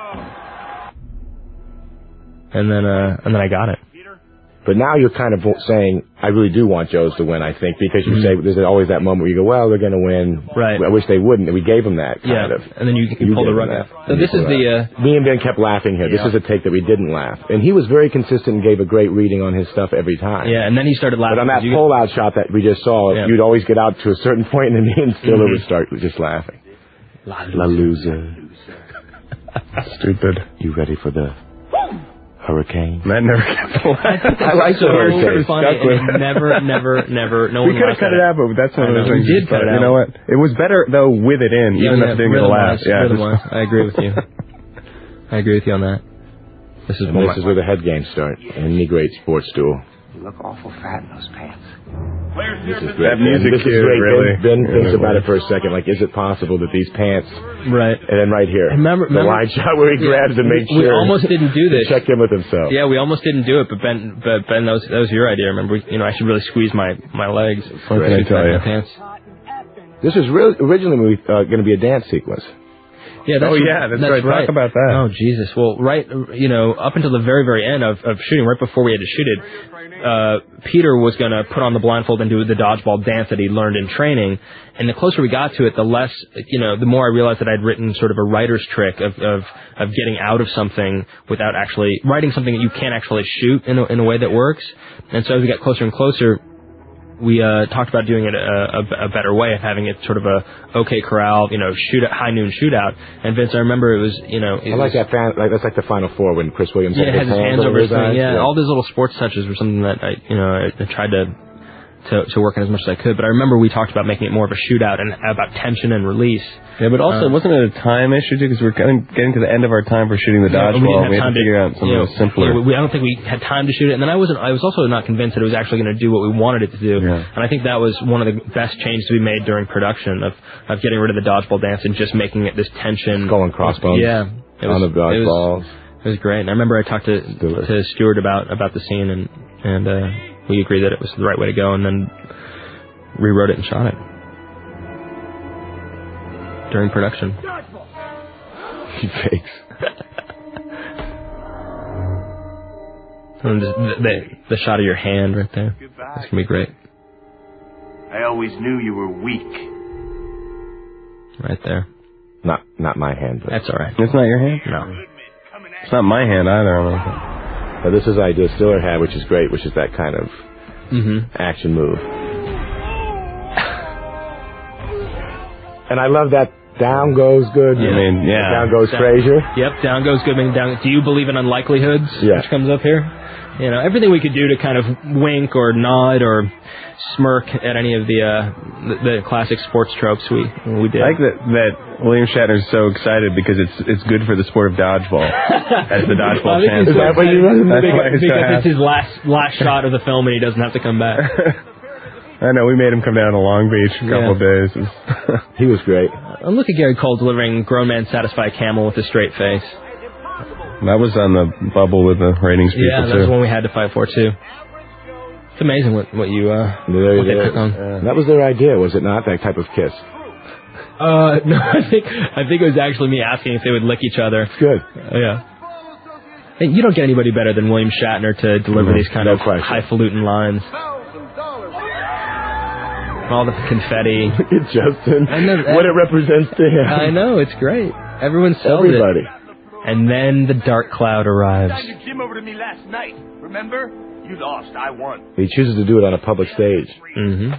S1: And then, uh, and then I got it.
S3: But now you're kind of saying, I really do want Joe's to win, I think, because you
S1: Mm-hmm.
S3: say there's always that moment where you go, well, they're going to win.
S1: Right.
S3: I wish they wouldn't. And we gave them that, kind
S1: Yeah.
S3: of.
S1: And then you, you,
S3: You
S1: pull the
S3: gave
S1: rug
S3: them
S1: out.
S3: that.
S1: So
S3: You
S1: this is
S3: pulled
S1: the,
S3: that.
S1: uh,
S3: Me and Ben kept laughing here.
S1: Yeah.
S3: This is a take that we didn't laugh. And he was very consistent and gave a great reading on his stuff every time.
S1: yeah, and then he started laughing.
S3: But on that
S1: because you-
S3: pull-out shot that we just saw,
S1: Yeah.
S3: you'd always get out to a certain point, and me and Stiller
S1: Mhm.
S3: would start just laughing.
S1: La
S3: La loser.
S2: Stupid.
S3: You ready for the hurricane?
S2: That never gets
S1: I like
S2: so
S1: the hurricane.
S2: funny.
S1: Funny,
S2: Stuck with
S1: and it never, never, never. No
S2: we
S1: one
S2: could have
S1: laughed
S2: cut
S1: at
S2: it out, but that's one
S1: I
S2: of those
S1: know, we
S2: things.
S1: did cut it
S2: You
S1: out.
S2: know what? It was better though with it in, even
S1: yeah,
S2: if it didn't get a laugh.
S1: Wise,
S2: Yeah,
S1: rhythm
S2: just-
S1: wise. I agree with you. I agree with you on that. This is
S3: And
S1: one
S3: this
S1: of
S3: is
S1: my,
S3: where the head games start. Any great sports duel.
S9: You look awful fat in those pants.
S3: This is
S2: That
S3: great.
S2: music
S3: And this is
S2: cue,
S3: great.
S2: really.
S3: Ben, ben
S2: Yeah,
S3: thinks
S2: it
S3: about
S2: was.
S3: it for a second. Like, is it possible that these pants?
S1: right.
S3: And then right here,
S1: Remember-
S3: the
S1: remember-
S3: wide shot where he grabs and makes
S1: we
S3: sure.
S1: almost didn't do this.
S3: He checked in with himself.
S1: Yeah, we almost didn't do it, but Ben, but Ben, that was that was your idea. Remember, we, you know, I should really squeeze my my legs.
S2: What can I
S1: Squeeze
S2: tell
S1: my
S2: you?
S1: pants.
S3: This was really originally uh, going to be a dance sequence.
S1: Yeah, that's
S2: Oh, yeah, that's right. Talk about that.
S1: Oh Jesus! Well, right, you know, up until the very, very end of, of shooting, right before we had to shoot it, uh, Peter was going to put on the blindfold and do the dodgeball dance that he learned in training. And the closer we got to it, the less, you know, the more I realized that I'd written sort of a writer's trick of of, of getting out of something without actually writing something that you can't actually shoot in a, in a way that works. And so as we got closer and closer, we uh, talked about doing it a, a, a better way of having it sort of a OK Corral, you know, shoot high noon shootout. And Vince, I remember it was, you know, it
S3: I like
S1: was,
S3: that. Fan, like that's like the Final Four when Chris Williams
S1: yeah,
S3: had
S1: has his hands over his thing.
S3: eyes.
S1: Yeah, all those little sports touches were something that I, you know, I, I tried to, to to work on as much as I could. But I remember we talked about making it more of a shootout and about tension and release.
S2: Yeah, but also,
S1: Uh,
S2: wasn't it a time issue too? Because we're getting, getting to the end of our time for shooting the
S1: Yeah,
S2: dodgeball.
S1: we didn't
S2: We
S1: have
S2: had
S1: time
S2: to figure out something
S1: you know,
S2: that was simpler.
S1: yeah, we, I don't think we had time to shoot it, and then I wasn't. I was also not convinced that it was actually going to do what we wanted it to do.
S2: Yeah.
S1: And I think that was one of the best changes we made during production of of getting rid of the dodgeball dance and just making it this tension.
S3: Skull and crossbones.
S1: Yeah, it
S3: on
S1: was,
S3: the
S1: it was,
S3: dodgeballs.
S1: it was great. And I remember I talked to to Stuart about about the scene, and and uh, we agreed that it was the right way to go, and then rewrote it and shot it during production.
S3: He fakes.
S1: And just the, the, the shot of your hand right there. That's gonna be great.
S9: I always knew you were weak.
S1: Right there.
S3: Not not my hand. But
S1: That's all right.
S2: It's not your hand?
S1: No.
S2: It's not my hand either. I don't think.
S3: But this is the idea Stiller had, which is great, which is that kind of
S1: Mm-hmm.
S3: action move. And I love that down goes good.
S1: Yeah.
S2: I mean, yeah.
S3: Down goes
S1: Down-
S3: Frazier.
S1: Yep, down goes Goodman. Down. Do you believe in unlikelihoods?
S3: Yeah.
S1: Which comes up here. You know, everything we could do to kind of wink or nod or smirk at any of the uh, the, the classic sports tropes we we did.
S2: I like that that William Shatner's so excited because it's it's good for the sport of dodgeball as the dodgeball
S1: Well, I think
S2: champion.
S1: he's so excited
S2: That's
S1: because,
S2: why he's so
S1: because it's
S2: happy.
S1: his last last shot of the film and he doesn't have to come back.
S2: I know, we made him come down to Long Beach a couple
S1: Yeah.
S2: of days.
S3: He was great.
S1: And look at Gary Cole delivering "Grown Man Satisfy a Camel" with a straight face.
S2: That was on the bubble with the ratings people
S1: Yeah, that
S2: too.
S1: was one we had to fight for too. It's amazing what what you uh
S3: There,
S1: what they
S3: there.
S1: took on.
S3: That was their idea, was it not? That type of kiss.
S1: Uh, no, I think I think it was actually me asking if they would lick each other.
S3: Good.
S1: Uh, yeah. And you don't get anybody better than William Shatner to deliver
S3: Mhm,
S1: these kind
S3: no
S1: of
S3: question.
S1: highfalutin lines. All the confetti.
S3: Look at Justin.
S1: I know,
S3: what it represents to him.
S1: I know, it's great. Everyone sells
S3: Everybody.
S1: it. And then the dark cloud arrives.
S9: You came over to me last night. Remember? You lost. I won.
S3: He chooses to do it on a public stage.
S1: Mm-hmm.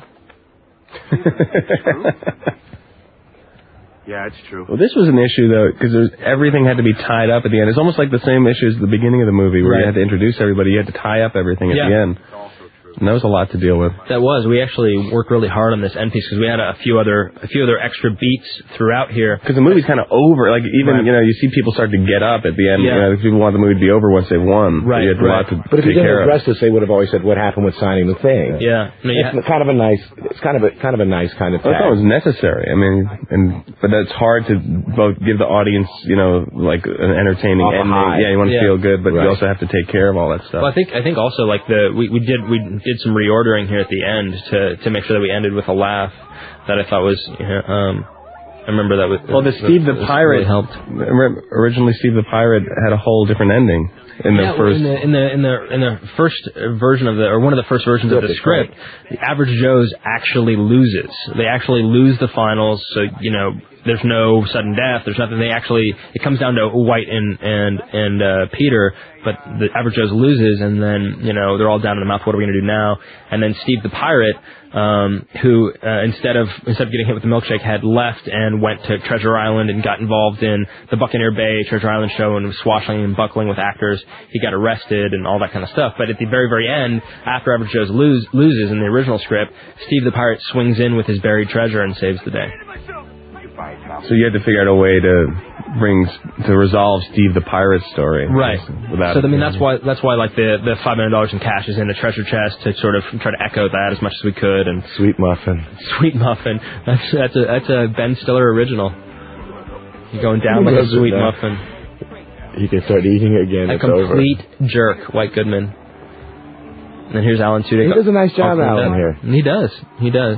S9: Yeah, it's true.
S2: Well, this was an issue though, because everything had to be tied up at the end. It's almost like the same issue as the beginning of the movie, where you
S1: Right.
S2: had to introduce everybody. You had to tie up everything at
S1: Yeah.
S2: the end. And that was a lot to deal with.
S1: That was. We actually worked really hard on this end piece because we had a few other a few other extra beats throughout here.
S2: Because the movie's kind of over. Like even right. you know you see people start to get up at the end. Yeah. You know, people want the movie to be over once they've won.
S1: Right.
S2: So you had
S1: right.
S2: a lot to
S3: but if
S2: take
S3: you
S2: care
S3: didn't address this, they would have always said what happened with signing the thing.
S1: Yeah. No,
S3: it's kind of a nice. It's kind of a kind of a nice kind of.
S2: I thought it was necessary. I mean, and but it's hard to both give the audience, you know, like an entertaining
S3: Off
S2: ending. Yeah, you want to
S1: yeah.
S2: feel good, but
S3: right.
S2: you also have to take care of all that stuff.
S1: Well, I think I think also like the we, we did we did some reordering here at the end to to make sure that we ended with a laugh that I thought was you know, um I remember that was
S2: well the Steve the, the Pirate
S1: really helped.
S2: Originally Steve the Pirate had a whole different ending in the
S1: yeah,
S2: first
S1: in the in the in the in the first version of the or one of the first versions of the script. The Average Joe's actually loses. They actually lose the finals. So you know. There's no sudden death. There's nothing. They actually, it comes down to White and and and uh, Peter, but the Average Joe's loses, and then you know they're all down in the mouth. What are we going to do now? And then Steve the Pirate, um, who uh, instead of instead of getting hit with the milkshake, had left and went to Treasure Island and got involved in the Buccaneer Bay Treasure Island show and was swashing and buckling with actors. He got arrested and all that kind of stuff. But at the very very end, after Average Joe's lose, loses in the original script, Steve the Pirate swings in with his buried treasure and saves the day.
S2: So you had to figure out a way to bring to resolve Steve the Pirate's story,
S1: right?
S2: Without,
S1: so I mean, that's why that's why like the the five million dollars in cash is in the treasure chest to sort of try to echo that as much as we could. And
S3: Sweet Muffin,
S1: Sweet Muffin. That's that's a that's a Ben Stiller original. You're going down with a Sweet Muffin.
S3: You can start eating it again.
S1: A
S3: it's
S1: complete
S3: over.
S1: jerk, White Goodman. And then here's Alan Tudyk.
S3: He does a nice job, Alan, here.
S1: He does. He does.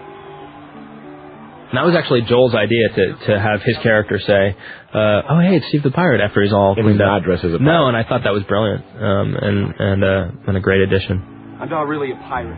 S1: And that was actually Joel's idea to to have his character say, uh, "Oh, hey, it's Steve the Pirate." After he's all
S3: and
S1: cleaned
S3: he's
S1: up.
S3: not dressed as a pirate.
S1: No, and I thought that was brilliant, um, and and uh, and a great addition.
S8: I'm not really a pirate.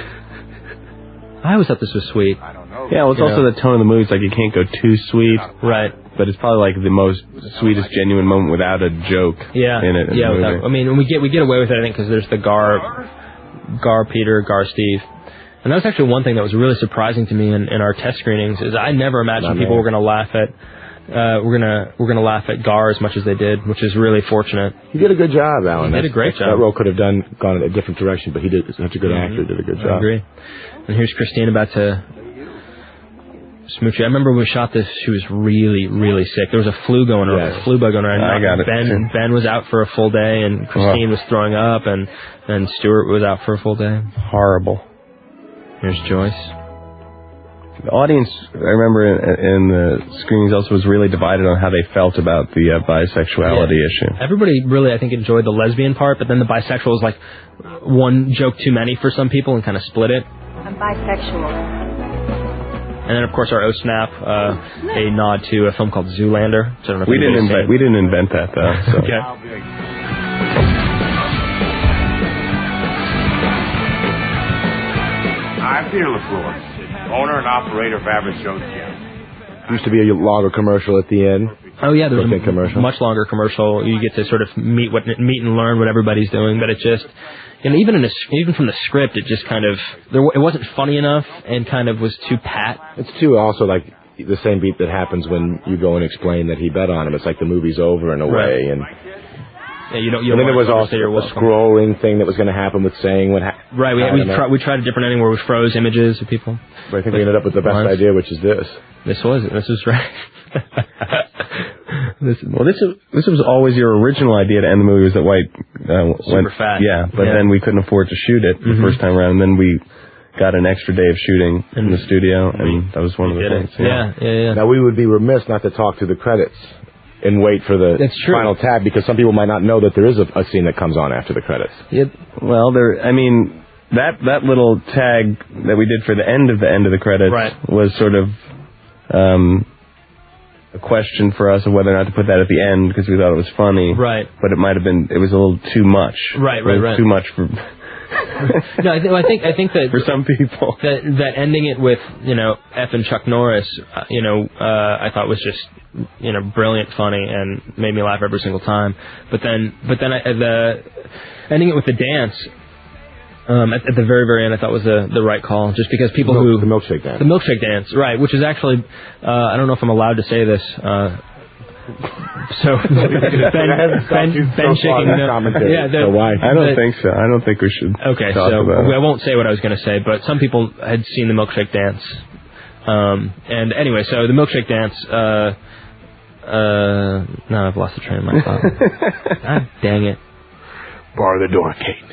S1: I always thought this was sweet.
S8: I don't know.
S2: Yeah, well, it's
S1: you
S2: also
S1: know.
S2: the tone of the movie. It's like you can't go too sweet,
S1: right?
S2: But it's probably like the most sweetest, genuine moment without a joke.
S1: Yeah,
S2: in it. In
S1: yeah.
S2: the movie.
S1: Without, I mean, we get we get away with it, I think, because there's the Gar, Gar Peter, Gar Steve. And that was actually one thing that was really surprising to me in, in our test screenings is I never imagined
S3: Not
S1: people
S3: me.
S1: were going to laugh at uh, we're gonna we're gonna laugh at Gar as much as they did, which is really fortunate.
S3: He did a good job, Alan.
S1: He did a great
S3: that,
S1: job.
S3: That role could have done gone in a different direction, but he did. Such a good
S1: mm-hmm.
S3: actor. Did a good
S1: I
S3: job.
S1: agree. And here's Christine about to smooch. I remember when we shot this, she was really really sick. There was a flu going around,
S3: Yes.
S1: a flu bug going around.
S2: I got it.
S1: Ben Ben was out for a full day, and Christine
S2: Oh.
S1: was throwing up, and and Stuart was out for a full day.
S2: Horrible.
S1: Here's Joyce.
S2: The audience, I remember in, in the screenings also was really divided on how they felt about the uh, bisexuality
S1: Yeah.
S2: issue.
S1: Everybody really, I think, enjoyed the lesbian part, but then the bisexual was like one joke too many for some people and kind of split it.
S6: I'm bisexual.
S1: And then, of course, our Oh Snap, uh, a nod to a film called Zoolander. So I don't know if
S2: We didn't
S1: anybody's
S2: invent
S1: seen it.
S2: we didn't invent that though. So.
S1: Okay.
S5: I'm Peter LaFleur, owner and operator of Average Joe's Gym.
S3: Used to be a longer commercial at the end.
S1: Oh yeah, there's a
S3: commercial.
S1: much longer commercial. You get to sort of meet what meet and learn what everybody's doing, but it just, you know, even in a, even from the script, it just kind of there it wasn't funny enough and kind of was too pat.
S3: It's too also like the same beat that happens when you go and explain that he bet on him. It's like the movie's over in a
S1: Right.
S3: way, and
S1: Yeah, you don't. You
S3: and
S1: don't
S3: then there was
S1: want
S3: also
S1: to say you're
S3: a
S1: welcome.
S3: scrolling thing that was going to happen with saying what happened.
S1: Right, we we, try, we tried a different ending where we froze images of people.
S3: But I think we ended up with the best
S1: Once.
S3: idea, which is this.
S1: This was it. This was right.
S2: This, well, this is, this was always your original idea to end the movie was that White uh,
S1: Super
S2: went,
S1: fat.
S2: Yeah, but
S1: Yeah.
S2: then we couldn't afford to shoot it the
S1: Mhm.
S2: first time around, and then we got an extra day of shooting in the studio, and that was one of the
S1: Did
S2: things.
S1: it. Yeah, yeah, yeah.
S3: Now we would be remiss not to talk to the credits and wait for the
S1: That's true.
S3: final tab because some people might not know that there is a, a scene that comes on after the credits.
S2: Yep. Well, there. I mean, that that little tag that we did for the end of the end of the credits
S1: Right.
S2: was sort of um, a question for us of whether or not to put that at the end because we thought it was funny.
S1: Right.
S2: But it might have been. It was a little too much.
S1: Right,
S2: It
S1: right,
S2: was
S1: right.
S2: Too much for.
S1: No, I, th- I think I think that
S2: for some people
S1: that that ending it with you know F and Chuck Norris, uh, you know, uh, I thought was just you know brilliant, funny, and made me laugh every single time. But then, but then I, the ending it with the dance. Um, at, at the very, very end, I thought was the the right call, just because people
S3: Milk-
S1: who
S3: the milkshake dance,
S1: the milkshake dance, right? Which is actually, uh, I don't know if I'm allowed to say this, uh, So Ben, Ben, Ben shaking no, yeah, the,
S3: so why?
S2: I don't
S1: the,
S2: think so. I don't think we should.
S1: Okay,
S2: talk
S1: so
S2: about
S1: I won't say what I was going to say, but some people had seen the milkshake dance. Um, and anyway, so the milkshake dance. Uh, uh, no, I've lost the train of my thought. God dang it!
S3: Bar the door, Kate.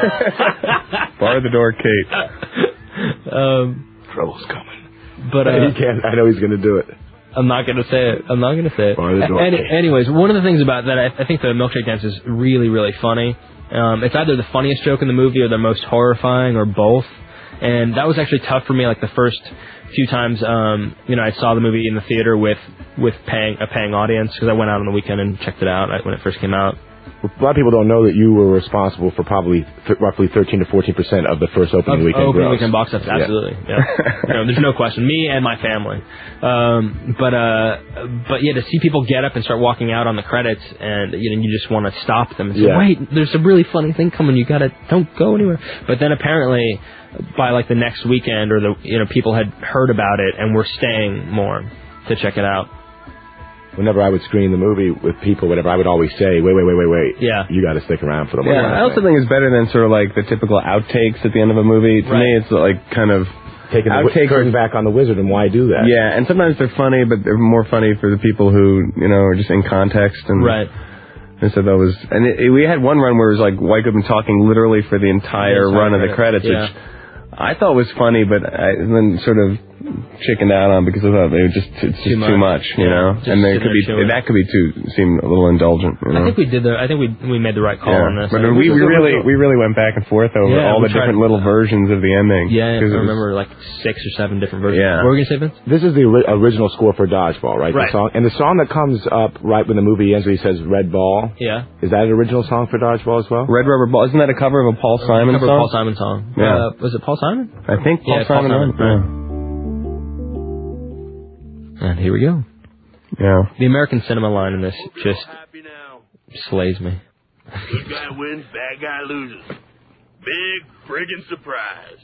S2: Bar the door, Kate.
S1: Um,
S3: Trouble's coming.
S1: But uh,
S3: he can't. I know he's going to do it.
S1: I'm not going to say it. I'm not going to say it.
S3: Bar the door,
S1: Any,
S3: Kate.
S1: anyways, one of the things about that, I, I think the milkshake dance is really, really funny. Um, it's either the funniest joke in the movie or the most horrifying or both. And that was actually tough for me, like the first few times, um, you know, I saw the movie in the theater with, with paying, a paying audience, because I went out on the weekend and checked it out when it first came out.
S3: A lot of people don't know that you were responsible for probably th- roughly thirteen to fourteen percent of the first opening
S1: of,
S3: weekend
S1: opening
S3: gross.
S1: weekend box office, absolutely. Yeah. yeah. No, there's no question. Me and my family. Um, but uh, but yeah, to see people get up and start walking out on the credits, and you know, you just want to stop them and say,
S3: yeah.
S1: "Wait, there's a really funny thing coming. You gotta don't go anywhere." But then apparently, by like the next weekend, or the you know, people had heard about it and were staying more to check it out.
S3: Whenever I would screen the movie with people, whatever, I would always say, wait, wait, wait, wait, wait.
S1: Yeah.
S3: You got to stick around for the movie.
S2: Yeah, I also think it's better than sort of like the typical outtakes at the end of a movie. To
S1: right.
S2: me, it's like kind of
S3: taking the
S2: outtakes
S3: curtain back on the wizard, and why do that?
S2: Yeah, and sometimes they're funny, but they're more funny for the people who, you know, are just in context. And,
S1: right.
S2: And so that was, and it, it, we had one run where it was like White Goodman talking literally for the entire
S1: yeah,
S2: run of the credits,
S1: yeah.
S2: which I thought was funny, but I then sort of chickened out on because I thought it was just it's just
S1: too much,
S2: too much you
S1: yeah,
S2: know, and there could be that could be too seem a little indulgent. You know?
S1: I think we did the. I think we we made the right call
S2: yeah.
S1: on this.
S2: But we, we really we really went back and forth over
S1: yeah,
S2: all the different little versions of the ending.
S1: Yeah, I
S2: was,
S1: remember like six or seven different versions.
S2: Yeah.
S1: What were you gonna say, Vince?
S3: This is the ori- original score for Dodgeball, right?
S1: Right.
S3: The song, and the song that comes up right when the movie ends, where he says "Red Ball."
S1: Yeah.
S3: Is that an original song for Dodgeball as well?
S2: Red Rubber Ball. Isn't that a cover of a Paul Simon
S1: cover
S2: song?
S1: Of Paul Simon song.
S2: Yeah.
S1: Uh, was it Paul Simon?
S2: I think Paul
S1: yeah,
S2: Simon.
S1: Paul Simon.
S2: Yeah.
S1: And here we go.
S2: Yeah.
S1: The American cinema line in this just slays me.
S13: Good guy wins, bad guy loses. Big friggin' surprise.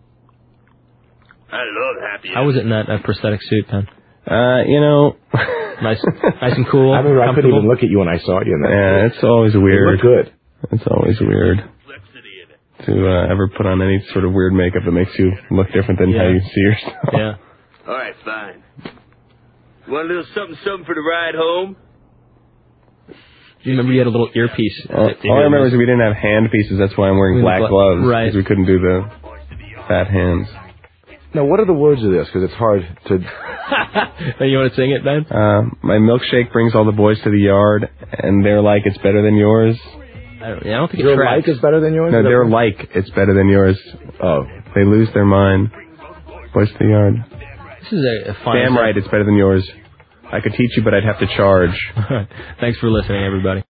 S13: I love happy endings.
S1: How was it in that uh, prosthetic suit, Ben?
S2: Uh, you know,
S1: nice, nice and cool.
S3: I remember I couldn't even look at you when I saw you in that.
S2: Yeah, it's always weird.
S3: You look good.
S2: It's always weird to uh, ever put on any sort of weird makeup that makes you look different than
S1: yeah.
S2: how you see yourself.
S1: Yeah.
S13: All right, fine. Want a little something, something for the ride home?
S1: Do you remember you had a little earpiece?
S2: All, all I remember is we didn't have hand pieces. That's why I'm wearing black
S1: gla-
S2: gloves.
S1: Right.
S2: Because we couldn't do the fat hands.
S3: Now, what are the words of this? Because it's hard to...
S1: You want to sing it, Ben?
S2: Uh, my milkshake brings all the boys to the yard, and they're like, it's better than yours.
S1: I don't, yeah, I don't think
S3: Your
S1: it tracks.
S3: like is better than yours?
S2: No, they're like, it's better than yours.
S3: Oh.
S2: They lose their mind. Boys to the yard.
S1: This is a, a fun...
S2: Damn right, it's better than yours. I could teach you, but I'd have to charge.
S1: Thanks for listening, everybody.